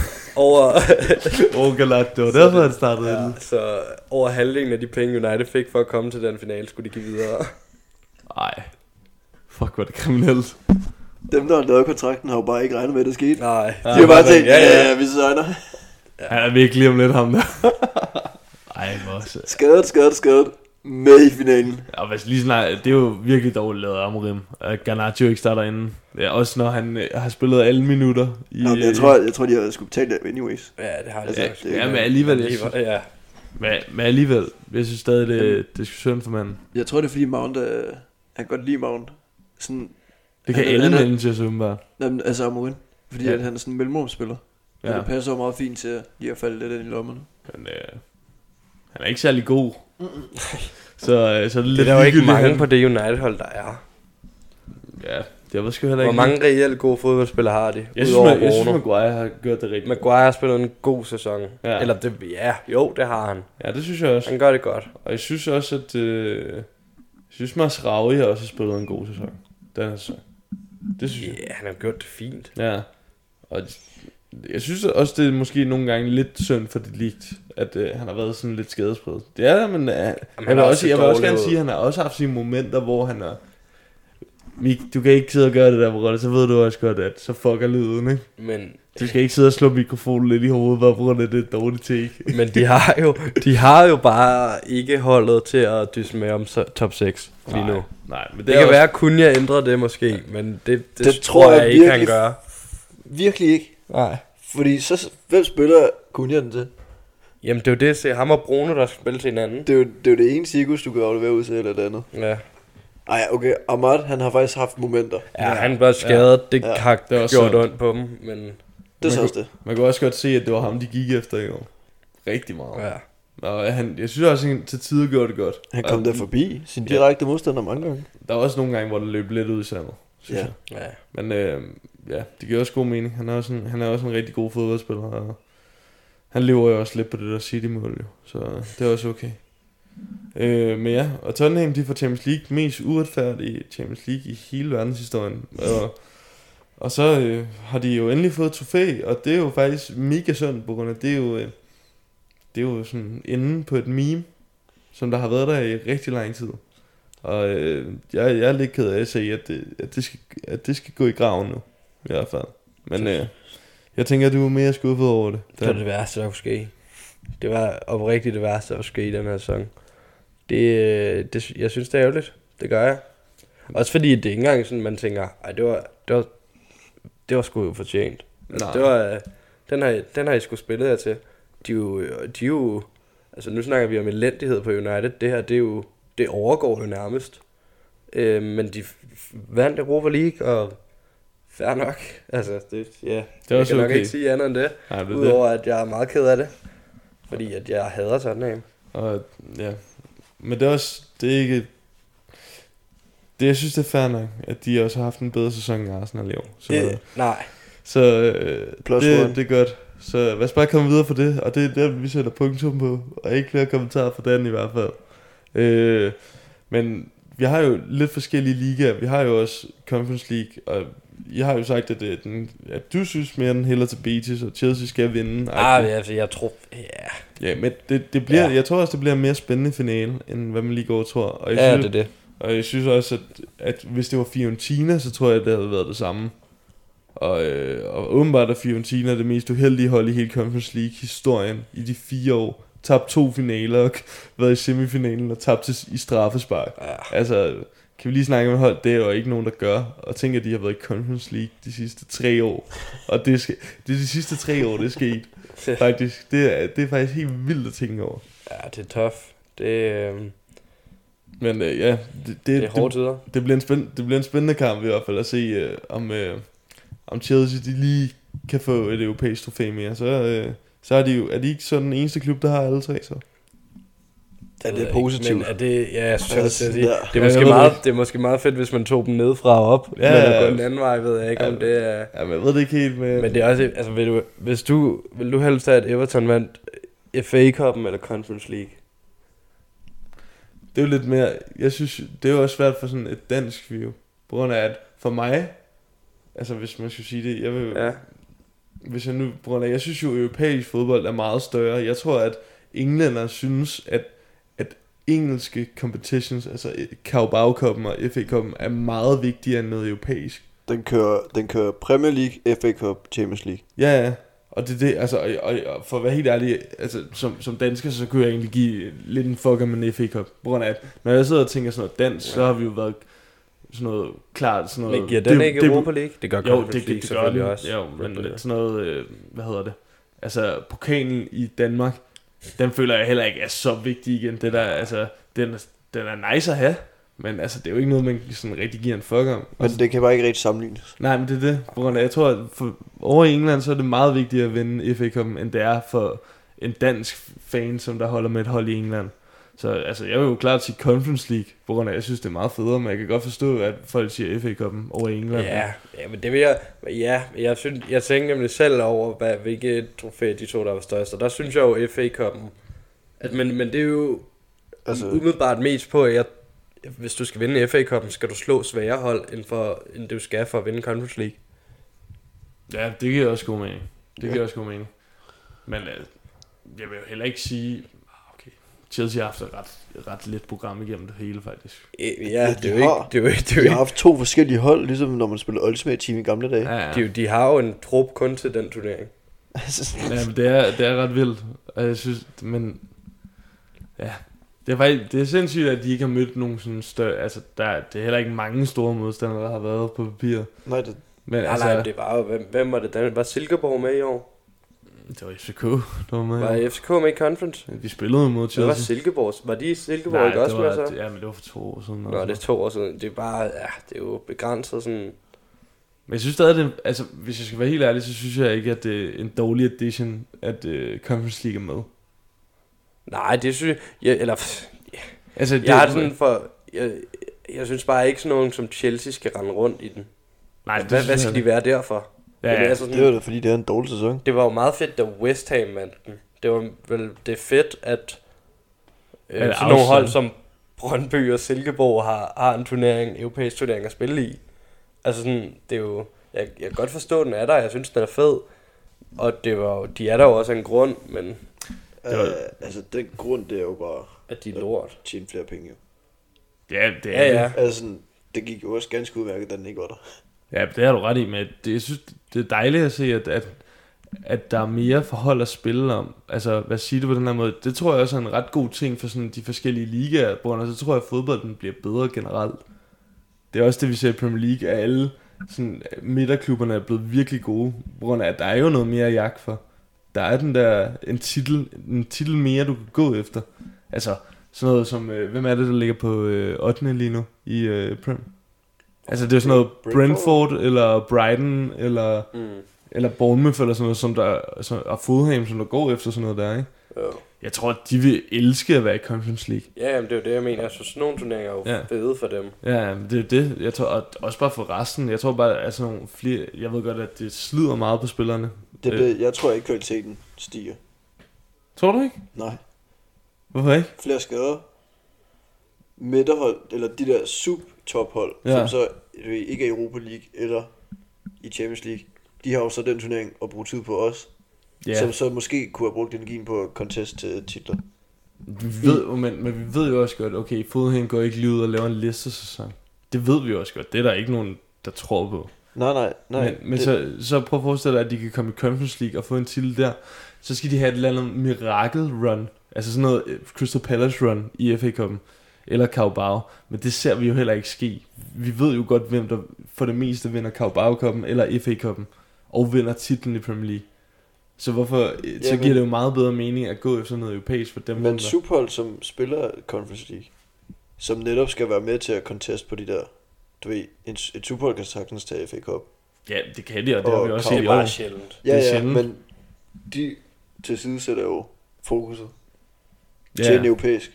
S2: over
S1: Galat, det var derfor, han startede den.
S2: så over halvdelen af de penge United fik for at komme til den finale, skulle de give videre.
S1: Ej, fuck, hvor er det kriminelt.
S3: Dem, der har lavet kontrakten, har jo bare ikke regnet med, at det skete.
S2: Nej.
S3: De har bare tænkt,
S2: ja.
S3: vi signer.
S1: Han er virkelig om lidt ham der. Ej, hvor så.
S3: Skadet. Med i finalen.
S1: Og hvis lige snart, det er jo virkelig dårligt lavet af Amorim, at Garnacho ikke starter inden. Det er også når han har spillet alle minutter.
S3: Nå, men jeg tror, de har skulle betale det anyways.
S2: Ja, det har de
S3: Altså,
S2: altså,
S3: det-
S1: Ja, men alligevel,
S2: Ja.
S1: men alligevel, jeg synes stadig, det er synd for manden.
S3: Jeg tror, det er fordi Mount, han kan godt lide Mount. Sådan,
S1: Det kan
S3: Han-
S1: alle
S3: han er-
S1: mænd til at søge bare.
S3: jamen, altså Amorin. Fordi
S1: Ja.
S3: at han er sådan en mellemrumspiller. Ja.
S1: Ja,
S3: Det passer jo meget fint til lige at falde lidt ind i lommerne.
S1: men han er ikke særlig god. Så er det lidt
S2: Det er der jo ikke
S1: ligegyldigt,
S2: mange
S1: han-
S2: på det United-hold, der er.
S1: Ja, det var sgu heller
S2: Hvor
S1: ikke.
S2: mange reelt gode fodboldspillere har de?
S1: Jeg
S2: Udover
S1: synes,
S2: Bruno.
S1: Maguire har gjort det rigtigt.
S2: Maguire har spillet en god sæson.
S1: Ja.
S2: Eller det, jo, det har han.
S1: Ja, det synes jeg også.
S2: Han gør det godt.
S1: Og jeg synes også, at jeg synes, Masraoui har også spillet en god sæson. Den her sæson. Det synes jeg.
S2: Ja, han har gjort det fint.
S1: Ja. Og jeg synes også, det er måske nogle gange lidt synd for det ligt, at han har været sådan lidt skadespredt. Det er det, men jeg vil også gerne sige, at han har også haft sine momenter, hvor han er... Mik, du kan ikke sidde og gøre det der, Borrell, så ved du også godt, at så fucker lyden, ikke?
S2: Men,
S1: Du skal ikke sidde og slå mikrofonen lidt i hovedet, bare på grund af det dårlige take.
S2: men de har jo bare ikke holdet til at dysse med om top 6 lige nu.
S1: Nej, men
S2: Det
S1: er
S2: kan
S1: også,
S2: være, at kun jeg ændrer det måske, men det
S3: Det
S2: tror jeg ikke, han
S3: virkelig-
S2: gør.
S3: Virkelig ikke.
S2: Nej.
S3: Fordi så, hvem spiller Kunja den til?
S2: Jamen det er jo det, se ham og Bruno, der skal spille til hinanden.
S3: Det er jo det ene cirkus, du kan aflevere ud til, eller det andet.
S2: Ja,
S3: Ej, okay, Ahmad, han har faktisk haft momenter.
S2: ja han var skadet, det
S3: Ja.
S2: har
S1: Det er også
S2: gjort
S1: sundt.
S2: ondt på dem, men
S3: Det er så også det.
S1: man kan også godt se, at det var ham, de gik efter i år. Rigtig meget.
S2: ja.
S1: Og jeg synes også, at han til tider gjorde det godt.
S3: Han kom der forbi sin direkte modstander mange gange.
S1: Der var også nogle gange, hvor det løb lidt ud i sandet, synes
S3: Ja.
S1: jeg.
S2: Ja.
S1: Men ja, det giver også god mening. Han er også en rigtig god fodboldspiller. Og han lever jo også lidt på det der City-mål, jo. Så det er også okay. Men ja, og Tottenham, de får Champions League, mest uretfærdige Champions League i hele verdenshistorien. Og så har de jo endelig fået et trofæ, og det er jo faktisk mega synd, på grund af, det er jo sådan enden på et meme, som der har været der i rigtig lang tid. Og jeg er lidt ked af at se, at det skal gå i graven nu, i hvert fald. Men jeg tænker, at du er mere skuffet over det.
S2: Det var det værste, der kunne ske. Det var oprigtigt det værste, der kunne ske i den her sæson. Jeg synes, det er ærgerligt. Det gør jeg. Også fordi det er ikke engang sådan, man tænker, ej, det var sgu jo fortjent. Altså, det var, den har I sgu spillet her til. De er jo, altså nu snakker vi om elendighed på United. Det her, det overgår jo nærmest Men de vandt Europa League, og fair nok. Altså, det
S1: Det er
S2: jeg
S1: også
S2: kan nok
S1: okay.
S2: ikke sige andet end det.
S1: Nej, det er
S2: Udover at jeg er meget ked af det. Fordi at jeg hader Tottenham.
S1: Og, ja. Men det er også, det er ikke... Det, jeg synes, det er fair nok, at de også har haft en bedre sæson end Arsenal i år.
S2: Nej.
S1: Så
S3: Plus one.
S1: det er godt. Så lad os bare komme videre for det, og det er det, vi sætter punktum på. Og ikke flere kommentarer fra den i hvert fald. Men vi har jo lidt forskellige ligaer. Vi har jo også Conference League, og jeg har jo sagt, at du synes mere, den hælder til Betis, og Chelsea skal vinde.
S2: Altså, jeg tror...
S1: Ja, men det bliver,
S2: Ja.
S1: jeg tror også, det bliver en mere spændende finale, end hvad man lige går tror. Og jeg
S2: Ja,
S1: synes,
S2: det er det.
S1: Og jeg synes også, at hvis det var Fiorentina, så tror jeg, det havde været det samme. Og åbenbart er Fiorentina det mest uheldige hold i hele Conference League-historien i de 4 år. Tabt 2 finaler og været i semifinalen og tabt i straffespark.
S2: Ja.
S1: Altså, kan vi lige snakke om et hold, det er jo ikke nogen, der gør. Og tænk, at de har været i Conference League de sidste 3 år. Og det er de sidste 3 år, det er sket. Faktisk. Det er faktisk helt vildt at tænke over.
S2: Ja, det er tough. Det
S1: Men ja,
S2: er hårde tider.
S1: det bliver en spændende kamp i hvert fald at se, om Chelsea de lige kan få et europæisk trofæ mere. Så er de jo, er de ikke sådan den eneste klub, der har alle 3 så?
S3: Ja, det er positivt.
S2: Men er det, ja, jeg synes også, at sige,
S3: Ja.
S2: det er måske det er måske meget fedt, hvis man tog dem ned fra og op,
S1: Ja,
S2: men at
S1: ja.
S2: gå den anden vej, ved jeg ikke, om det er...
S1: Ja, men jeg ved det ikke helt med...
S2: Men det er også, altså vil du helst have, at Everton vandt FA Cup'en eller Conference League?
S1: Det er jo lidt mere... Jeg synes, det er jo også svært for sådan et dansk view. På grund af, at for mig... Altså, hvis man skulle sige det... Jeg vil,
S2: Ja.
S1: Hvis jeg nu... På grund af, jeg synes jo, europæisk fodbold er meget større. Jeg tror, at englænder synes, at engelske competitions, altså Carabao Cup'en og FA Cup'en, er meget vigtigere end noget europæisk.
S3: Den kører Premier League, FA Cup, Champions League.
S1: Ja, og det er det, altså, og for at være helt ærlig, altså, som dansker, så kunne jeg egentlig give lidt en fuck om en FA Cup, på grund af, at når jeg sidder og tænker sådan noget dansk, så har vi jo været sådan noget, klart sådan noget...
S2: Men giver den ikke Europa League? Det gør
S1: Jo,
S2: Conference League
S1: det gør
S2: selvfølgelig
S1: den,
S2: også.
S1: jo, men sådan noget, hvad hedder det, altså, pokalen i Danmark, den føler jeg heller ikke er så vigtig igen, det der, altså, den er nice at have, men altså, det er jo ikke noget, man sådan rigtig giver en fuck om.
S3: Men det kan bare ikke rigtig sammenlignes.
S1: Nej, men det er det. På grund af, jeg tror, at over i England, så er det meget vigtigere at vinde FA Cup'en, end det er for en dansk fan, som der holder med et hold i England. Så altså, jeg vil jo klart sige Conference League, på grund af, jeg synes, det er meget federe, men jeg kan godt forstå, at folk siger FA Cup'en over i England.
S2: Ja, men det vil jeg... Ja, jeg tænker nemlig selv over, hvilket trofæ de to, der var størst. Og der synes jeg jo FA Cup'en... Men det er jo altså, umiddelbart mest på, at hvis du skal vinde FA Cup'en, skal du slå svære hold, end du skal for at vinde Conference League.
S1: Ja, det giver også god mening. Det giver også god mening. Men jeg vil jo heller ikke sige... Okay, Chelsea har haft et ret let program igennem det hele, faktisk.
S2: Ja, det er jo ikke...
S3: De har haft 2 forskellige hold, ligesom når man spillede Ultimate Team i gamle dage.
S1: Ja.
S2: De har jo en trup kun til den turnering.
S1: Ja, men det er ret vildt. Og jeg synes, men... Ja, det er sindssygt, at de ikke har mødt nogen sådan større... Altså, det er heller ikke mange store modstandere, der har været på papir.
S3: Nej, det...
S1: Men
S2: Nej, det var jo... Hvem var det? Var Silkeborg med i år?
S1: Det var FCK, der var med.
S2: Var FCK med i Conference?
S1: Vi spillede mod Chelsea.
S2: Det var Silkeborg. Var de i Silkeborg ikke også med så?
S1: Ja, men det var for 2 år siden.
S2: Nå, det er 2 år siden. Det er bare... Ja, det er jo begrænset sådan...
S1: Men jeg synes stadig, altså, hvis jeg skal være helt ærlig, så synes jeg ikke, at det er en dårlig addition, at Conference League er med.
S2: Nej, det synes jeg...
S1: Altså,
S2: Jeg har det sådan for... Jeg synes bare ikke sådan nogen som Chelsea skal rende rundt i den.
S1: Nej,
S2: Hvad skal de være derfor?
S1: Ja, ja.
S2: Altså
S3: Det var da fordi, det er en dårlig sæson.
S2: det var jo meget fedt, da West Ham vandt den. Det var vel det er fedt, at sådan nogle hold som Brøndby og Silkeborg har en turnering, europæisk turnering at spille i. Altså sådan, det er jo... Jeg kan godt forstå, den er der. Jeg synes, den er fed. Og de er der jo også af en grund, men...
S3: Altså, den grund, det er jo bare...
S2: At de er lort.
S3: Tjene flere penge, jo.
S1: Ja, det er
S2: Ja.
S1: det.
S3: Altså, sådan, det gik jo også ganske udmærket, da den ikke var der.
S1: Ja, det har du ret i, men jeg synes, det er dejligt at se, at der er mere forhold at spille om. Altså, hvad siger du på den her måde? Det tror jeg også er en ret god ting for sådan de forskellige ligaer, og så tror jeg, at fodbolden bliver bedre generelt. Det er også det, vi ser i Premier League, at alle sådan, midterklubberne er blevet virkelig gode, på grund af, at der er jo noget mere jagt for. Der er en titel mere, du kan gå efter. Altså, Sådan noget som, hvem er det, der ligger på 8. lige nu i Prem? Altså det er sådan noget Brentford eller Brighton eller Bournemouth eller sådan noget, som der, og Fulham, som der går efter sådan noget der, ikke?
S2: Jo.
S1: Jeg tror, de vil elske at være i Conference League.
S2: Ja, jamen, det er jo det, jeg mener. Så sådan nogle turneringer er jo fede for dem.
S1: Ja, det er det. Jeg tror, og også bare for resten. Jeg tror bare, at nogle flere... Jeg ved godt, at det slider meget på spillerne.
S3: Jeg tror ikke, kvaliteten stiger.
S1: Tror du ikke?
S3: Nej.
S1: Hvorfor ikke?
S3: Flere skader. Midterhold, eller de der sub-tophold, som så ikke er i Europa League eller i Champions League. De har jo så den turnering at bruge tid på os. Som så måske kunne have brugt energien på at contest til titler.
S1: Men vi ved jo også godt, okay, Fulham går ikke lige ud og laver en listesæson. Det ved vi jo også godt. Det er der ikke nogen, der tror på.
S3: Nej.
S1: Men så prøv at forestille dig, at de kan komme i Conference League og få en titel der. Så skal de have et eller andet miracle run. Altså sådan noget Crystal Palace run i FA Cup'en. Eller Carabao. Men det ser vi jo heller ikke ske. Vi ved jo godt, hvem der for det meste vinder Carabao Cup'en eller FA Cup'en. Og vinder titlen i Premier League. Så hvorfor, så giver det jo meget bedre mening at gå efter noget europæisk for dem.
S3: Men subhold, som spiller Conference League, som netop skal være med til at contest på de der, du ved, et subhold kan sagtens tage FA Cup.
S1: Ja, det kan de, og det har vi også set i år.
S2: Det er bare sjældent.
S3: Ja, men de tilsidesætter jo fokuset til en europæisk.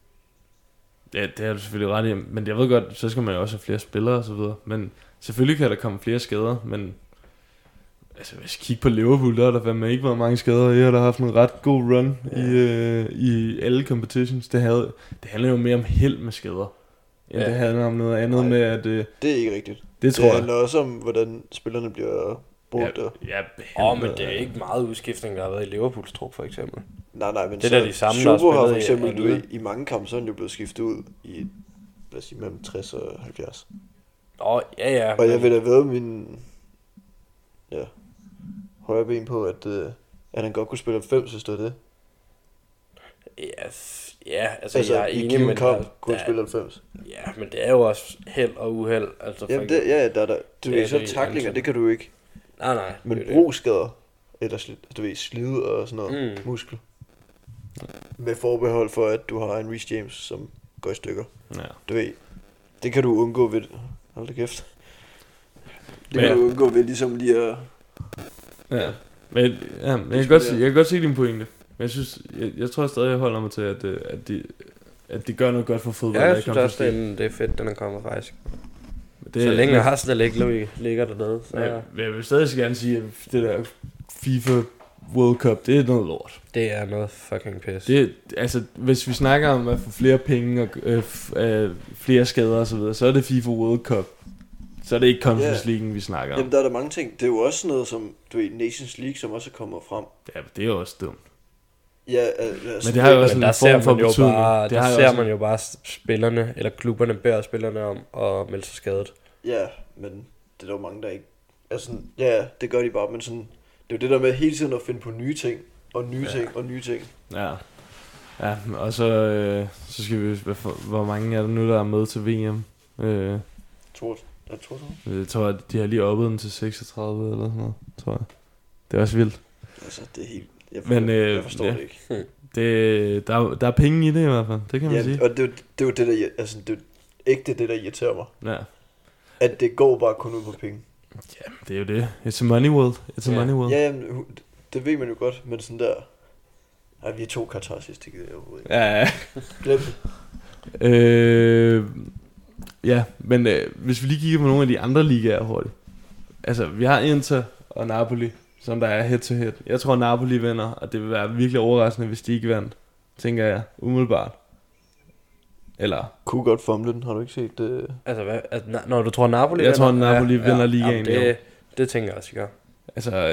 S1: Ja, det er du selvfølgelig ret i, men jeg ved godt, så skal man jo også have flere spillere og så videre. Men selvfølgelig kan der komme flere skader, men altså hvis jeg kigger på Liverpool, der har der fandme ikke været mange skader. Jeg har da haft en ret god run i alle competitions. Det handler jo mere om held med skader, end det handler om noget andet med at...
S3: det er ikke rigtigt.
S1: Det tror jeg.
S3: Det handler også om, hvordan spillerne bliver brugt der.
S2: Men det er ikke meget udskiftning, der har været i Liverpools trup for eksempel.
S3: Nej, men
S2: det der de samme,
S3: Sobo har for eksempel i mange kampe, så er han jo blevet skiftet ud i, lad os sige, mellem 60 og 70.
S2: Ja.
S3: Og jeg vil da ved min højre ben på, at han godt kunne spille 90, hvis det er det.
S2: Ja, altså jeg er enig med
S3: kamp kunne spille 90.
S2: Ja, men det er jo også held og uheld. Altså,
S3: jamen, der. Du ved, så taklinger, det kan du ikke.
S2: Nej.
S3: Men brugskader, eller du ved, slid og sådan noget, muskel. Med forbehold for, at du har en Reece James, som går i stykker. Ja. Du ved, det kan du undgå ved... Hold da kæft. Det kan du undgå ved ligesom lige at...
S1: Ja, men jeg kan godt se din pointe. Men jeg synes, jeg tror stadig, jeg holder mig til, at de gør noget godt for fodbold.
S2: Ja, jeg synes også, det er fedt, den er kommet faktisk. Så længe Arsenal ikke ligger dernede. Så
S1: jeg vil stadig gerne sige, at det der FIFA World Cup, det er noget lort.
S2: Det er noget fucking pis.
S1: Det, altså, hvis vi snakker om at få flere penge og flere skader og så videre, så er det FIFA World Cup. Så er det ikke Conference League, vi snakker om.
S3: Jamen, der er der mange ting. Det er jo også noget som, du ved, Nations League, som også kommer frem.
S1: Ja, det er jo også dumt.
S3: Ja, altså,
S1: men det har jo også en form for betydning.
S2: Der ser man jo bare spillerne, eller klubberne beder spillerne om at melde sig skadet.
S3: Ja, men det er der jo mange, der ikke... Altså, ja, det gør de bare, men sådan... Det er jo det der med hele tiden at finde på nye ting, og nye ting, og nye ting.
S1: Ja, og så skal vi... Hvor mange er der nu, der er med til VM? Jeg tror, at de har lige oppet den til 36 eller sådan noget, tror jeg. Det er også vildt.
S3: Altså, det er helt... Jeg forstår det
S1: ikke. Der er penge i det i hvert fald, det kan man sige.
S3: Og det er jo det, der... Altså, det er ikke det, der irriterer mig.
S1: Ja.
S3: At det går bare kun ud på penge.
S1: Ja, det er jo det. It's a money world. Money world.
S3: Ja, det ved man jo godt, men sådan der... Ej, vi er 2 katarsis, det gider jeg overhovedet ikke.
S1: Ja.
S3: Glem det.
S1: Ja, men hvis vi lige kigger på nogle af de andre ligaer hurtigt. Altså, vi har Inter og Napoli, som der er head to head. Jeg tror, Napoli vinder, og det vil være virkelig overraskende, hvis de ikke vandt. Tænker jeg, umiddelbart. Eller...
S3: Kunne godt fumle den, har du ikke set det?
S2: Altså, hvad? Når du tror, Napoli
S1: vinder? Jeg tror, Napoli vinder ligaen.
S2: Det tænker jeg også, gør.
S1: Altså,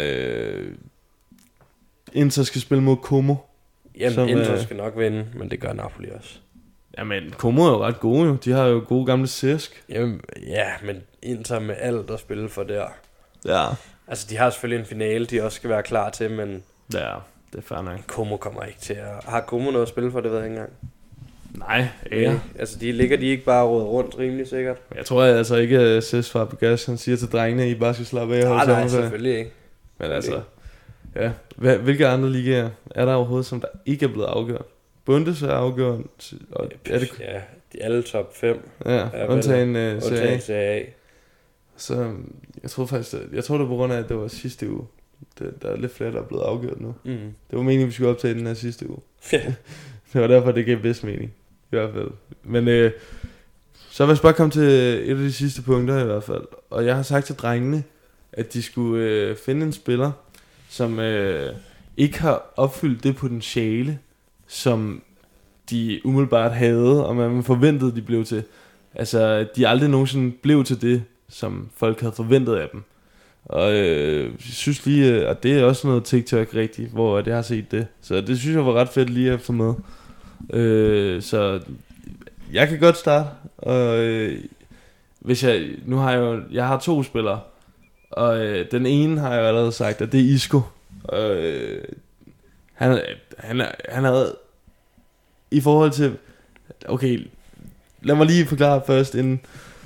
S1: Inter skal spille mod Como.
S2: Jamen, Inter skal nok vinde, men det gør Napoli også.
S1: Jamen, Como er jo ret gode jo. De har jo gode gamle Cesc.
S2: Jamen, ja, men Inter med alt at spille for der.
S1: Ja.
S2: Altså, de har selvfølgelig en finale, de også skal være klar til, men...
S1: Ja, det er fair nok.
S2: Como kommer ikke til at... Har Como noget at spille for, det ved jeg ikke engang.
S1: Nej, ja.
S2: Altså, ligger de ikke bare rådet rundt rimelig sikkert?
S1: Jeg tror altså ikke, at Cesc Fabregas, han siger til drengene, at I bare skal slappe af.
S2: Nej, selvfølgelig ikke.
S1: Men altså... Ja, hvilke andre ligaer er der overhovedet, som der ikke er blevet afgjort? Bundes er afgjort. Og er det,
S2: Ja, de er alle top 5.
S1: ja, undtagen
S2: Undtagen CA.
S1: Så jeg tror det er på grund af, at det var sidste uge. Der er lidt flere, der er blevet afgjort nu.
S2: Mm.
S1: Det var meningen, vi skulle optage den her sidste uge. Det var derfor, det gav bedst mening. I hvert fald. Men så vil jeg bare komme til et af de sidste punkter i hvert fald. Og jeg har sagt til drengene, at de skulle finde en spiller, som ikke har opfyldt det potentiale, som de umiddelbart havde, og man forventede, de blev til. Altså, de aldrig nogensinde blev til det, som folk havde forventet af dem. Og jeg synes lige, at det er også noget TikTok rigtigt, hvor jeg har set det. Så det synes jeg var ret fedt lige at få med. Så jeg kan godt starte. Og hvis jeg har 2 spillere, og den ene har jeg allerede sagt, at det er Isco. Og han havde i forhold til, okay, lad mig lige forklare først inden.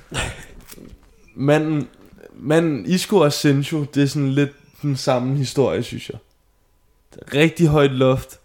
S1: Manden Isco og Asensio, det er sådan lidt den samme historie, synes jeg. Rigtig højt loft.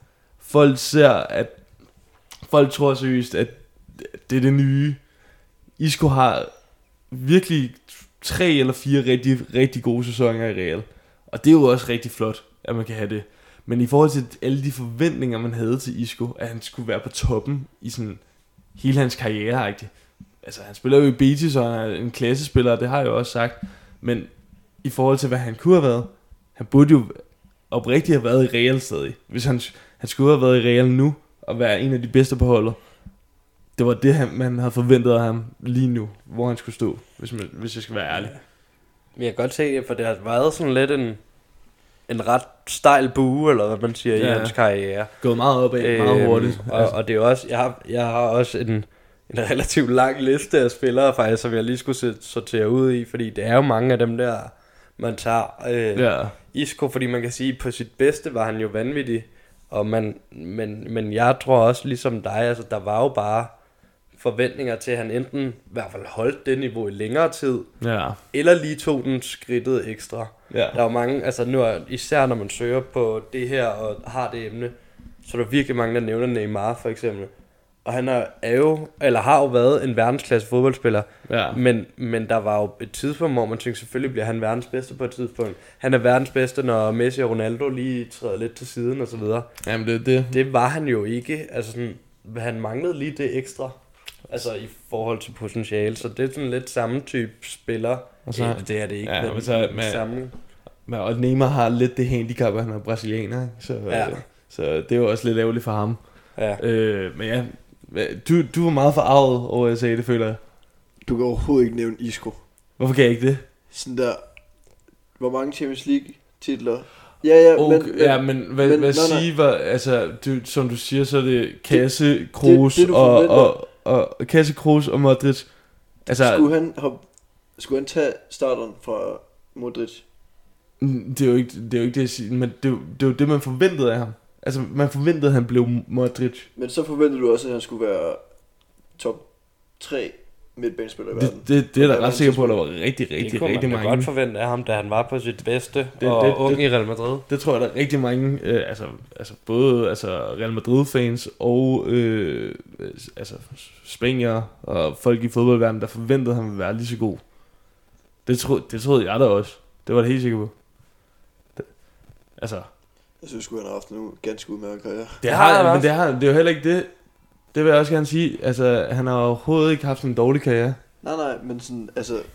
S1: Folk tror seriøst, at det er det nye. Isco har virkelig 3 eller 4 rigtig, rigtig gode sæsoner i Real. Og det er jo også rigtig flot, at man kan have det. Men i forhold til alle de forventninger, man havde til Isco, at han skulle være på toppen i sådan hele hans karriere. Altså, han spiller jo i Betis, og han er en klassespiller, det har jeg jo også sagt. Men i forhold til, hvad han kunne have været, han burde jo oprigtigt have været i Real stadig. Hvis han skulle have været i Real nu, og være en af de bedste på holdet. Det var det, man havde forventet af ham lige nu, hvor han skulle stå, hvis jeg skal være ærlig.
S2: Men jeg kan godt se det, for det har været sådan lidt en ret stejl bue, eller hvad man siger, i hans karriere.
S1: Gået meget opad, meget hurtigt.
S2: Og det er også, jeg har også en relativt lang liste af spillere faktisk, som jeg lige skulle sortere ud i, fordi det er jo mange af dem der, man tager. Isco, fordi man kan sige, på sit bedste var han jo vanvittig, og men jeg tror også ligesom dig, altså der var jo bare forventninger til, at han enten i hvert fald holdt det niveau i længere tid, eller lige tog den skridtet ekstra. Der var mange, altså nu især når man søger på det her og har det emne, så er der virkelig mange, der nævner Neymar for eksempel. Og han har jo været en verdensklasse fodboldspiller, men der var jo et tidspunkt, hvor man tænkte, selvfølgelig bliver han verdens bedste på et tidspunkt. Han er verdens bedste, når Messi og Ronaldo lige træder lidt til siden og så videre.
S1: Jamen
S2: det var han jo ikke. Altså sådan, han manglede lige det ekstra, altså i forhold til potentiale. Så det er sådan lidt samme type spiller. Så, det er det ikke, men samme.
S1: Og Neymar har lidt det handicap, at han er brasilianer, så det er jo også lidt ærgerligt for ham. Men ja, du var meget forarvet over, at jeg sagde det, føler jeg.
S3: Du kan overhovedet ikke nævne Isco.
S1: Hvorfor kan jeg ikke det?
S3: Sådan der, hvor mange Champions League titler?
S1: Men hvad sige, altså, som du siger, så er det Kasse, Kroos og Kasse, Kroos og Modric. Altså,
S3: skulle han tage starteren fra Modric?
S1: Det er jo ikke det, jeg siger, men det er jo det, man forventede af ham. Altså, man forventede, at han blev Modric.
S3: Men så forventede du også, at han skulle være top 3 midtbanespiller i verden.
S1: Det er da ret sikker på, at der var rigtig mange.
S2: Det kunne man godt forvente af ham, da han var på sit bedste og ung i Real Madrid.
S1: Det tror jeg, der er rigtig mange, både Real Madrid-fans og spaniere og folk i fodboldverdenen, der forventede, at han ville være lige så god. Det troede jeg da også. Det var det helt sikker på.
S3: Jeg synes sgu, han har haft en ganske udmærket karriere.
S1: Det er jo heller ikke det. Det vil jeg også gerne sige. Altså, han har overhovedet ikke haft en dårlig karriere.
S3: Nej, men sådan,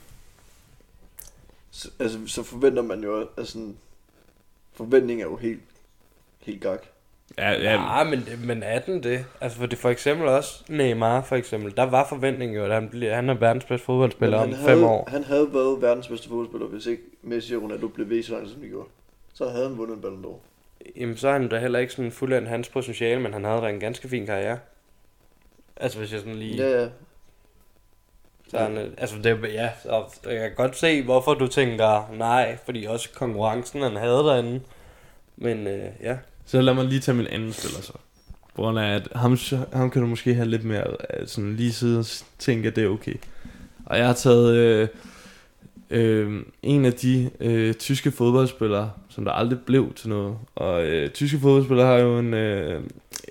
S3: så forventer man jo, altså, forventning er jo helt gak.
S2: Ja, men er den det? Altså, for eksempel også Neymar, for eksempel. Der var forventningen jo, at han er verdens bedste fodboldspiller om 5 år.
S3: Han havde været verdens bedste fodboldspiller, hvis ikke Messi og Ronaldo blev ved så langt, som de gjorde. Så havde han vundet en Ballon d'Or.
S2: Jamen, så er han da heller ikke sådan fuldendt hans potentiale, men han havde da en ganske fin karriere. Altså, hvis jeg sådan lige...
S3: Ja.
S2: Så han, jeg kan godt se, hvorfor du tænker nej, fordi også konkurrencen, han havde derinde. Men ja.
S1: Så lad mig lige tage min anden spiller så. På grund af, at ham kan du måske have lidt mere sådan lige siden tænke, at det er okay. Og jeg har taget en af de tyske fodboldspillere, som der aldrig blev til noget. Og tyske fodboldspillere har jo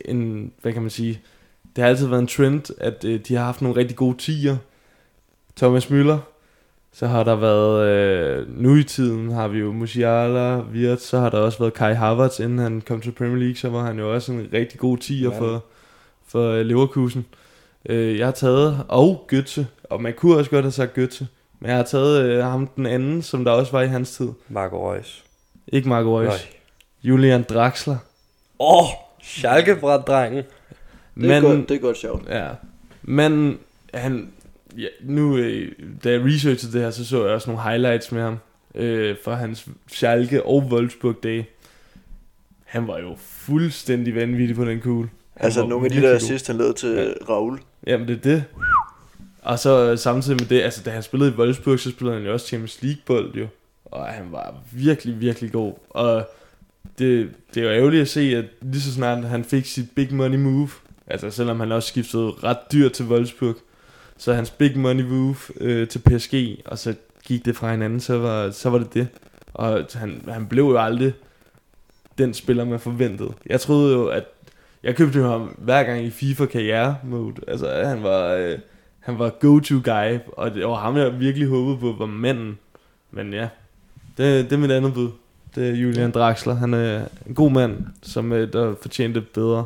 S1: hvad kan man sige, det har altid været en trend, at de har haft nogle rigtig gode tier. Thomas Müller, så har der været, nu i tiden har vi jo Musiala, Wirtz, så har der også været Kai Havertz, inden han kom til Premier League, så var han jo også en rigtig god tier for Leverkusen. Jeg har taget, og Götze, og man kunne også godt have sagt Götze, men jeg har taget ham den anden, som der også var i hans tid.
S2: Marco Reus.
S1: Ikke Marco Reus. Julian Draxler.
S2: Schalke-drengen.
S3: Det er godt sjovt.
S1: Ja, men han, ja, nu da jeg researchede det her, så jeg også nogle highlights med ham fra hans Schalke og Wolfsburg-dage. Han var jo fuldstændig vanvittig på den kugle.
S3: Altså nogle af de der assist, han lavede til Raul.
S1: Jamen det er det. Og så samtidig med det, altså da han spillede i Wolfsburg, så spillede han jo også Champions League-bold jo. Og han var virkelig, virkelig god. Og det er jo ærgerligt at se, at lige så snart han fik sit big money move, altså selvom han også skiftede ret dyrt til Wolfsburg, så hans big money move til PSG, og så gik det fra hinanden, så var det. Og han blev jo aldrig den spiller, man forventede. Jeg troede jo, at jeg købte ham hver gang i FIFA karriere mode. Altså han var go-to guy, og det var ham, jeg virkelig håbede på var manden. Men ja, det er mit andet bud. Det er Julian Draxler. Han er en god mand, som der fortjente bedre.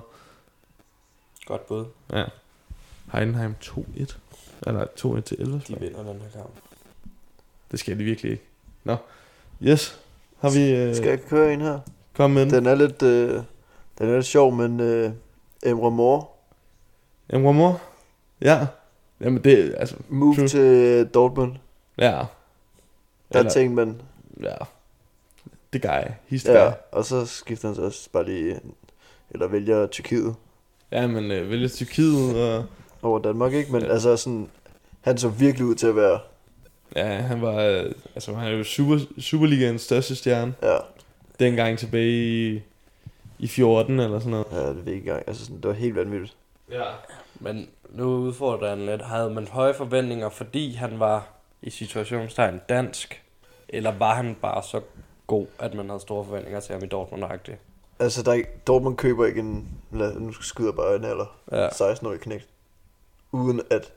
S2: Godt bud.
S1: Ja. Heidenheim 2-1. Eller 2-1 til 11.
S2: De vinder den her kamp.
S1: Det skal de virkelig ikke. Nå. Yes. Har vi...
S3: Skal jeg køre en her?
S1: Kom med den.
S3: Den er lidt sjov, men Emre Mor.
S1: Emre Mor? Ja. Jamen det altså...
S3: Move til Dortmund.
S1: Ja.
S3: Der tænkte man...
S1: Ja. Det guy. He's
S3: ja,
S1: guy.
S3: og så skifter han så også bare lige... Eller vælger Tyrkiet.
S1: Ja, men vælger Tyrkiet og...
S3: Over Danmark, ikke? Men altså sådan... Han så virkelig ud til at være...
S1: Ja, han var... altså han er jo Superligaens største stjerne.
S3: Ja.
S1: Dengang tilbage i 14 eller sådan noget.
S3: Ja, det ved jeg ikke engang. Altså sådan, det var helt vanvittigt.
S1: Ja.
S2: Men nu udfordrer han lidt. Havde man høje forventninger, fordi han var i situationstegn dansk? Eller var han bare så god, at man havde store forventninger til ham i Dortmund-agtigt?
S3: Altså, Dortmund køber ikke en... Nu skyder bare en alder.
S2: Ja.
S3: 16-årig knægt. Uden at...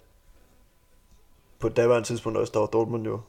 S3: På daværende tidspunkt også, der var Dortmund jo...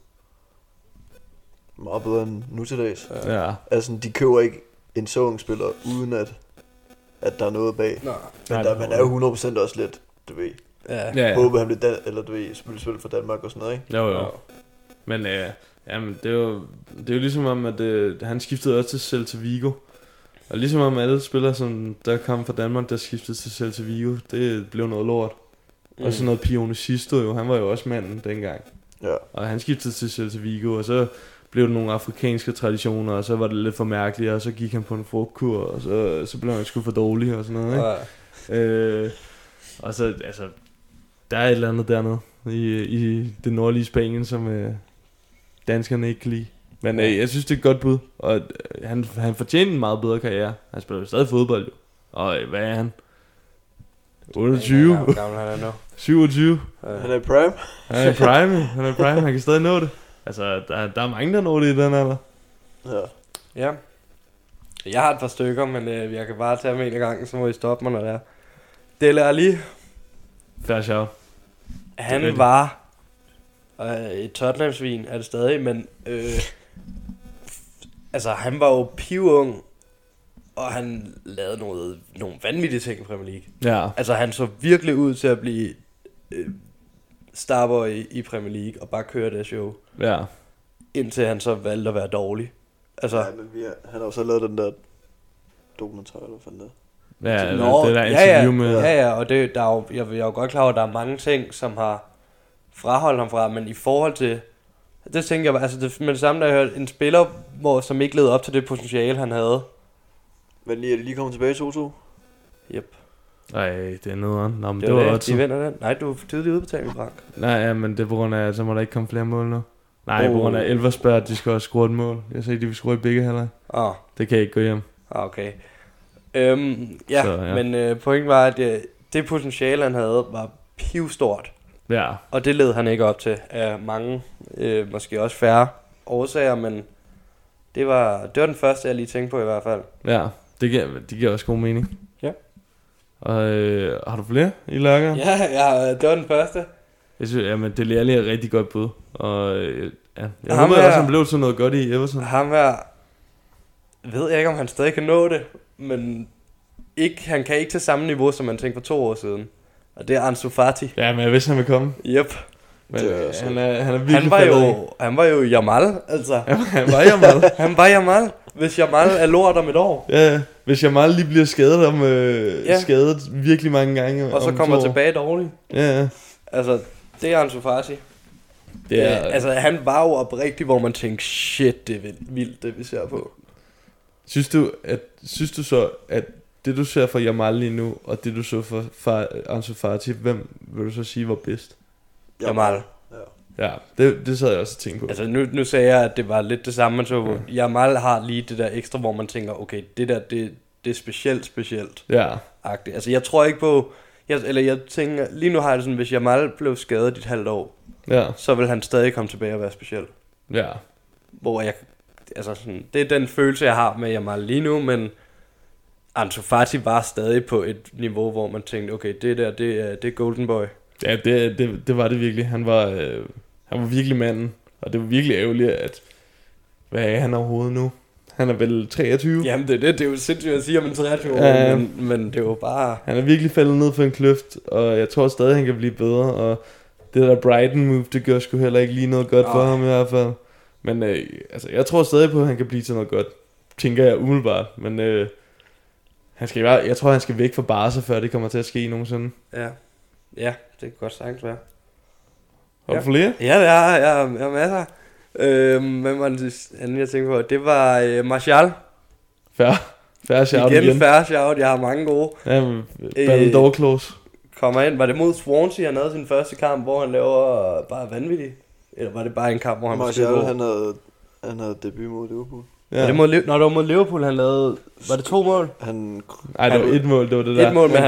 S3: meget bedre end nu til dags.
S1: Ja.
S3: Altså, de køber ikke en så ung spiller, uden at der er noget bag.
S2: Nej.
S3: Men man er jo 100% også lidt, du ved...
S2: Ja.
S3: Håber han bliver eller du ved, spille for Danmark og sådan noget, ikke?
S1: Jo. Men jamen, det er jo ligesom om, at han skiftede også til Celta Vigo. Og ligesom om alle spillere, som der kom fra Danmark, der skiftede til Celta Vigo, det blev noget lort. Og sådan noget Pione Sisto jo, han var jo også manden dengang.
S3: Ja.
S1: Og han skiftede til Celta Vigo, og så blev der nogle afrikanske traditioner, og så var det lidt for mærkeligt, og så gik han på en frugtkur, og så blev han sgu for dårlig og sådan noget, ikke? Og så, altså, der er et eller andet dernede i det nordlige Spanien, som danskerne ikke kan lide. Men jeg synes, det er et godt bud, og han fortjener en meget bedre karriere. Han spiller jo stadig fodbold, jo. Og hvad er han? 28?
S2: Hvor gammel han er nu?
S1: 27?
S3: Han er i prime.
S1: Han er i prime, han kan stadig nå det. Altså, der er mange, der når det i den alder.
S3: Ja.
S2: Jeg har et par stykker, men jeg kan bare tage dem en af gangen, så må I stoppe mig, når det er. Dele Alli.
S1: Fair shout.
S2: Han var et Tottenham-svin, er det stadig, men altså han var jo pivung, og han lavede nogle vanvittige ting i Premier League.
S1: Ja.
S2: Altså han så virkelig ud til at blive starboy i Premier League, og bare køre det show.
S1: Ja.
S2: Indtil han så valgte at være dårlig. Altså,
S3: Ja, men han har jo så lavet den der dokumentar, eller hvad fanden det er.
S1: Ja, det der interview med...
S2: Ja, og det, der er jo, jeg er jo godt klar over, at der er mange ting, som har fraholdt ham fra, men i forhold til... Det tænker jeg, altså det, med det samme, da jeg hørte en spiller, som ikke levede op til det potentiale, han havde.
S3: Men lige er de lige kommet tilbage i 2-2?
S2: Yep.
S1: Nej, det er noget andet. Nå, men
S2: det
S1: var
S2: det,
S1: også...
S2: de vinder den. Nej, du er tidlig udbetaling, Frank.
S1: Nej, ja, men det er på grund af, at så må der ikke komme flere mål nu. Nej, på grund af Elversberg, at de skal også score et mål. Jeg sagde, de vil score i begge halvleg. Det kan ikke gå hjem.
S2: Okay. Men pointen var, at det potentiale, han havde, var pivstort.
S1: Ja.
S2: Og det led han ikke op til af mange, måske også færre årsager, men det var den første, jeg lige tænkte på i hvert fald.
S1: Ja, det giver også god mening.
S2: Ja.
S1: Og har du flere i lager?
S2: Ja, det var den første.
S1: Jeg synes, jamen, det er et rigtig godt bud. Og jeg
S2: Ham
S1: håber
S2: her-
S1: også, han blev sådan noget godt i Everton.
S2: Ham her, ved jeg ikke, om han stadig kan nå det, men han kan ikke til samme niveau, som man tænkte for 2 år siden. Og det er Ansu Fati.
S1: Ja, men jeg vidste, han ville komme.
S2: Yep.
S1: Men
S3: Det er så-
S1: han er virkelig faldet af.
S2: Han var jo Jamal, altså.
S1: Han var Jamal.
S2: Han var Jamal. Hvis Jamal er lort om et år,
S1: Ja, hvis Jamal lige bliver skadet skadet virkelig mange gange.
S2: og så
S1: om
S2: kommer
S1: 2 år.
S2: tilbage dårligt.
S1: Ja.
S2: Altså, det er Ansu Fati.
S1: Det er,
S2: Altså, han var jo oprigtig, hvor man tænkte, shit, det er vildt, det vi ser på.
S1: Synes du så, at det du ser fra Jamal lige nu, og det du så fra Ansu Fati, hvem vil du så sige var bedst?
S2: Jamal.
S1: Ja, det sad jeg også og tænkte på.
S2: Altså, nu sagde jeg, at det var lidt det samme, man så på. Jamal har lige det der ekstra, hvor man tænker, okay, det der, det er specielt.
S1: Ja,
S2: Agtigt. Altså, jeg tror ikke på... Jeg tænker, lige nu har jeg det sådan, hvis Jamal blev skadet i et halvt år,
S1: ja,
S2: så vil han stadig komme tilbage og være speciel.
S1: ja.
S2: Hvor jeg... Altså sådan, det er den følelse, jeg har med Jamal lige nu, men Ansu Fati var stadig på et niveau, hvor man tænkte, okay, det der, det er Golden Boy.
S1: Ja, det var det virkelig. Han var virkelig manden. Og det var virkelig ærgerligt, at... Hvad er han overhovedet nu? Han er vel 23?
S2: Jamen, det er jo sindssygt at sige om en 23-årig,
S1: Ja.
S2: men det er jo bare...
S1: Han er virkelig faldet ned for en kløft, og jeg tror stadig, han kan blive bedre. Og det der Brighton move, det gør sgu heller ikke lige noget godt for
S2: Nej.
S1: ham i hvert fald. Men altså, jeg tror stadig på, at han kan blive til noget godt. Tænker jeg umiddelbart. Men jeg tror, han skal væk fra Barca, før det kommer til at ske nogensinde.
S2: Ja, det kan godt sagtens være.
S1: Har du flere?
S2: Ja, det har jeg har masser. Hvem var den anden, jeg tænkte på? Det var Martial.
S1: Færre shout
S2: Igen færre shout, jeg har mange gode.
S1: Ja, Ballon d'Or close.
S2: Kommer ind, var det mod Swansea, han havde sin første kamp, hvor han laver bare vanvittigt? Eller var det bare en kamp, hvor han
S3: Martial,
S2: god?
S3: han havde debut mod Liverpool.
S1: Ja.
S2: Var det mod, det var mod Liverpool, han lavede... Var det 2 mål?
S1: Ej, det var 1 mål, det var det der.
S2: 1 mål, men han...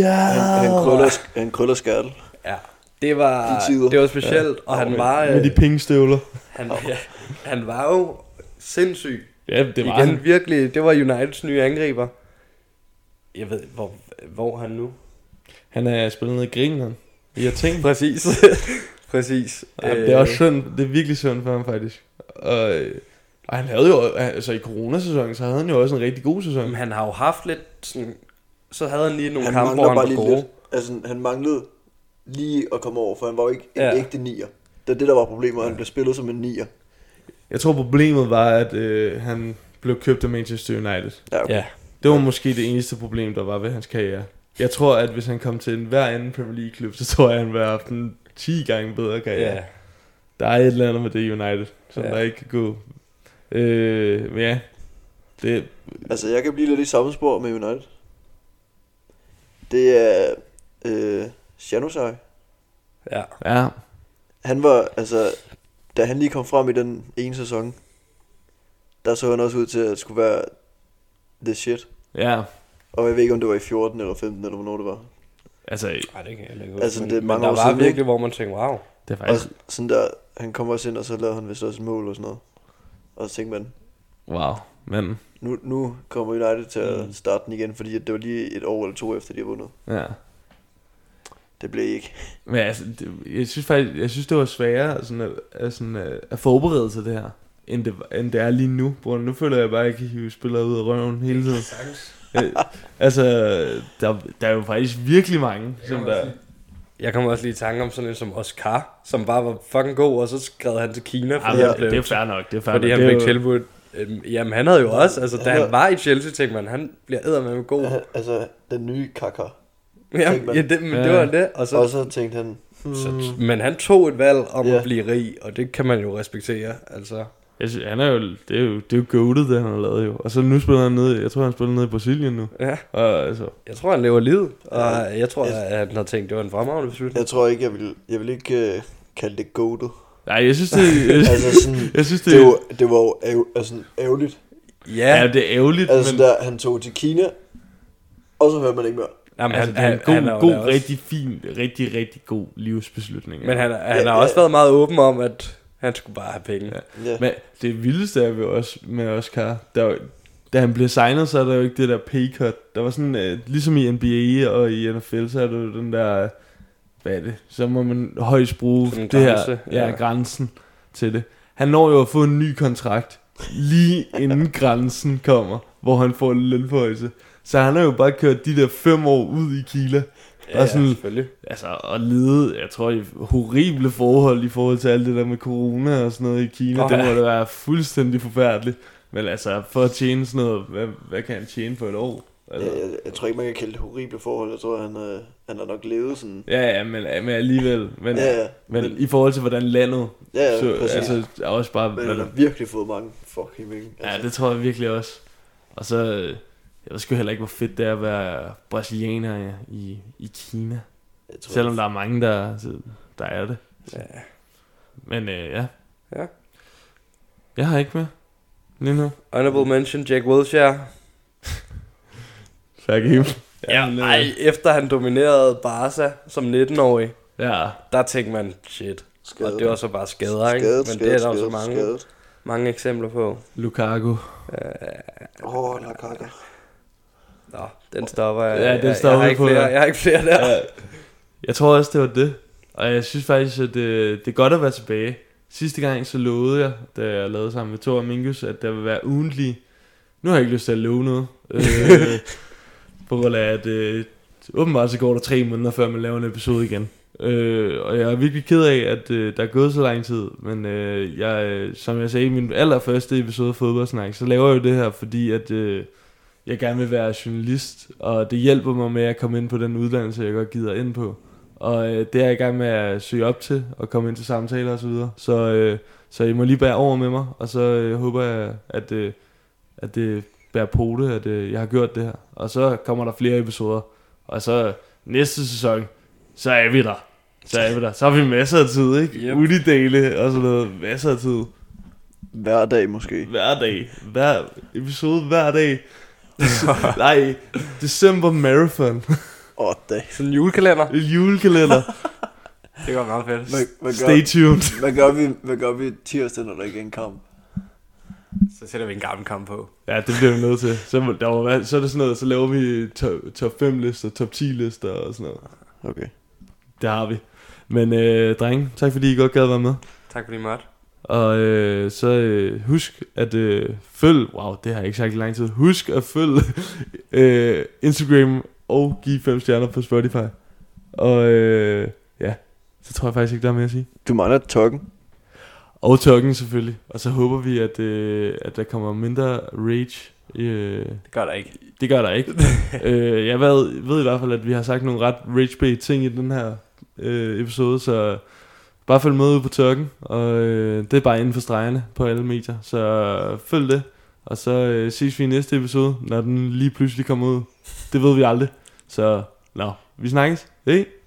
S3: Han krøller skærtel.
S2: Ja, det var specielt, og han var...
S1: Med de pingstøvler.
S2: Han var jo sindssyg.
S1: Ja, det var
S2: Igen,
S1: han.
S2: virkelig, det var Uniteds nye angriber. Jeg ved, hvor er han nu?
S1: Han er spillet ned i Grækenland. I Athen.
S2: Præcis. Præcis.
S1: Ja, det er også synd. Det er virkelig synd for ham faktisk. Og han havde jo, altså i coronasæsonen, så havde han jo også en rigtig god sæson.
S2: Men han har jo haft lidt sådan, så havde han lige nogle
S3: Han
S2: kampe, hvor
S3: mangler
S2: han
S3: bare
S2: var
S3: lige
S2: gode.
S3: lidt. Altså, han manglede lige at komme over, for han var jo ikke en
S2: Ja.
S3: ægte nier. Det er det, der var problemet. Han blev spillet som en nier.
S1: Jeg tror problemet var, at han blev købt af Manchester United.
S3: Ja, okay.
S2: Ja.
S1: Det var måske det eneste problem, der var ved hans karriere. Jeg tror, at hvis han kom til en hver anden Premier League klub, så tror jeg, han ville have haft en 10 gange bedre karriere.
S2: Ja.
S1: Der er et eller andet med det United, som
S2: Ja.
S1: der ikke kan gå. Men ja, det,
S3: Altså, jeg kan blive lidt i samme spor med United. Det er Januzaj.
S2: Ja.
S1: ja,
S3: Han var, altså, da han lige kom frem i den ene sæson, der så han også ud til at skulle være the shit.
S1: ja,
S3: Og jeg ved ikke, om det var i 14 eller 15, eller hvornår det var.
S1: altså,
S2: Ej, det kan jeg ikke
S3: Altså,
S2: men,
S3: det er
S2: men
S3: mange
S2: der
S3: år
S2: var
S3: siden,
S2: virkelig,
S3: ikke?
S2: hvor man tænkte, wow.
S1: det er
S3: Og
S1: faktisk,
S3: sådan der, han kom også ind, og så lavede han vist også et mål og sådan noget. Og så tænkte man,
S1: wow, men,
S3: nu kommer United til at starte den igen, fordi det var lige 1 år eller 2 efter, de har vundet.
S1: ja.
S3: Det blev ikke.
S1: Men altså, jeg synes det var sværere at forberede sig det her, end det er lige nu. Hvor nu føler jeg bare, at jeg kan hive spillere ud af røven hele tiden. Altså, der er jo faktisk virkelig mange, som der...
S2: Jeg kommer også lige i tanke om sådan en som Oscar, som bare var fucking god, og så skrev han til Kina, fordi
S1: Ja,
S2: han blev,
S1: det er fair nok, det er fair
S2: fordi
S1: nok.
S2: han
S1: Det er
S2: fik
S1: jo-
S2: tilbudt. Jamen, han havde jo også, altså da
S3: Han
S2: han var i Chelsea, tænkte man, han bliver eddermame god.
S3: Altså, den nye Kaka.
S2: Jamen, ja, det, men det var det, og så...
S3: Og så tænkte han,
S2: Men han tog et valg om
S3: Ja.
S2: at blive rig, og det kan man jo respektere, altså.
S1: Jeg synes, han er jo, det er jo goated, det han har lavet jo. Og så nu spiller han nede, jeg tror han spiller nede i Brasilien nu.
S2: Ja.
S1: Og altså,
S2: Jeg tror, han lever livet, og
S3: Ja.
S2: jeg tror, at han har tænkt, det var en fremragende beslutning.
S3: jeg tror ikke, jeg vil ikke kalde det goated.
S1: nej, jeg synes det,
S3: Altså sådan,
S1: jeg synes
S3: det var jo altså, ærgerligt.
S1: ja, det er ærgerligt,
S3: Altså
S1: men
S3: der, han tog til Kina, og så hørte man ikke mere.
S2: Jamen,
S1: altså, det er en
S2: er jo
S1: god,
S2: da også-
S1: rigtig fin, rigtig god livsbeslutning.
S2: Men han har
S3: Ja,
S2: også været meget åben om, at han skulle bare have penge.
S1: Ja.
S3: Ja.
S1: Men det vildeste er jo også med Oscar, der da han blev signet, så er der jo ikke det der pay cut. Der var sådan, ligesom i NBA og i NFL, så er der jo den der, hvad er det? Så må man højst bruge
S2: sådan
S1: det
S2: grænse,
S1: her, grænsen til det. Han når jo at få en ny kontrakt, lige inden grænsen kommer, hvor han får en lønforhøjelse. Så han har jo bare kørt de der 5 år ud i Kila.
S2: Ja, selvfølgelig.
S1: Altså, og lede, jeg tror, i horrible forhold i forhold til alt det der med corona og sådan noget i Kina. Det må da være fuldstændig forfærdeligt. Men altså, for at tjene sådan noget, hvad kan han tjene for et år? Altså.
S3: Jeg tror ikke, man kan kalde det horrible forhold. Jeg tror, han har nok levet sådan...
S1: Ja, men alligevel. Men i forhold til, hvordan landet...
S3: Ja,
S1: så, altså, også bare...
S3: Men han har virkelig fået mange fucking penge. Altså.
S1: Ja, det tror jeg virkelig også. Og så... Jeg ved sgu heller ikke, hvor fedt det er at være brasilianer i Kina. Selvom der er mange, der er det.
S2: Ja.
S1: Men ja.
S2: Ja.
S1: Jeg har ikke mere. Lige nu.
S2: Honorable mention, Jack Wilshere.
S1: Færdig.
S2: Efter han dominerede Barca som 19-årig,
S1: ja.
S2: Der tænkte man, shit.
S3: Skadet.
S2: Og det var så bare skader, ikke? Men det er der også mange eksempler på.
S1: Lukaku.
S3: Lukaku.
S2: Nå, den stopper jeg.
S1: Ja, den stopper
S2: jeg har ikke flere der.
S1: Ja. Jeg tror også, det var det. Og jeg synes faktisk, at det er godt at være tilbage. Sidste gang så lovede jeg, da jeg lavede sammen med Thor og Mingus, at der vil være ugentlig. Nu har jeg ikke lyst til at love noget. På grund af, at åbenbart så går der 3 måneder, før man laver en episode igen. Og jeg er virkelig ked af, at der er gået så lang tid. Men som jeg sagde i min allerførste episode af Fodboldsnak, så laver jeg jo det her, fordi at jeg gerne vil være journalist. Og det hjælper mig med at komme ind på den uddannelse, jeg godt gider ind på. Og det er jeg i gang med at søge op til, og komme ind til samtaler og så videre. Så I må lige bære over med mig, og så håber jeg, at det bærer på det, at jeg har gjort det her. Og så kommer der flere episoder. Og så næste sæson, så er vi der. Så har vi masser af tid, ikke?
S2: Yep.
S1: Unidale og sådan noget. Masser af tid.
S3: Hver dag måske.
S1: Hver dag. Hver episode hver dag. Nej, December Marathon.
S3: Dag.
S2: Sådan en julekalender.
S1: En julekalender.
S2: Det var meget fedt.
S1: Stay tuned.
S3: Hvad gør vi tirsdag, når der ikke er en kamp?
S2: Så sætter vi en gammel kamp på.
S1: Ja, det bliver vi nødt til. Så er det sådan noget, så laver vi top 5 lister, top 10 lister og sådan noget.
S3: Okay.
S1: Det har vi. Men drenge, tak fordi I godt gad være med.
S2: Tak fordi I måtte.
S1: Og så husk at følg, wow, det har jeg ikke sagt i lang tid. Husk at følge Instagram og give 5 stjerner på Spotify. Og ja, så tror jeg faktisk ikke, der er mere at sige.
S3: Du mangler Tokken.
S1: Og Tokken selvfølgelig. Og så håber vi, at der kommer mindre rage.
S2: Det gør der ikke.
S1: Det gør der ikke. Jeg ved i hvert fald, at vi har sagt nogle ret rage-bait ting i den her episode, så bare følg med ud på Tokken. Og det er bare inden for stregerne på alle medier. Så følg det. Og så ses vi i næste episode, når den lige pludselig kommer ud. Det ved vi aldrig. Så vi snakkes. Hej.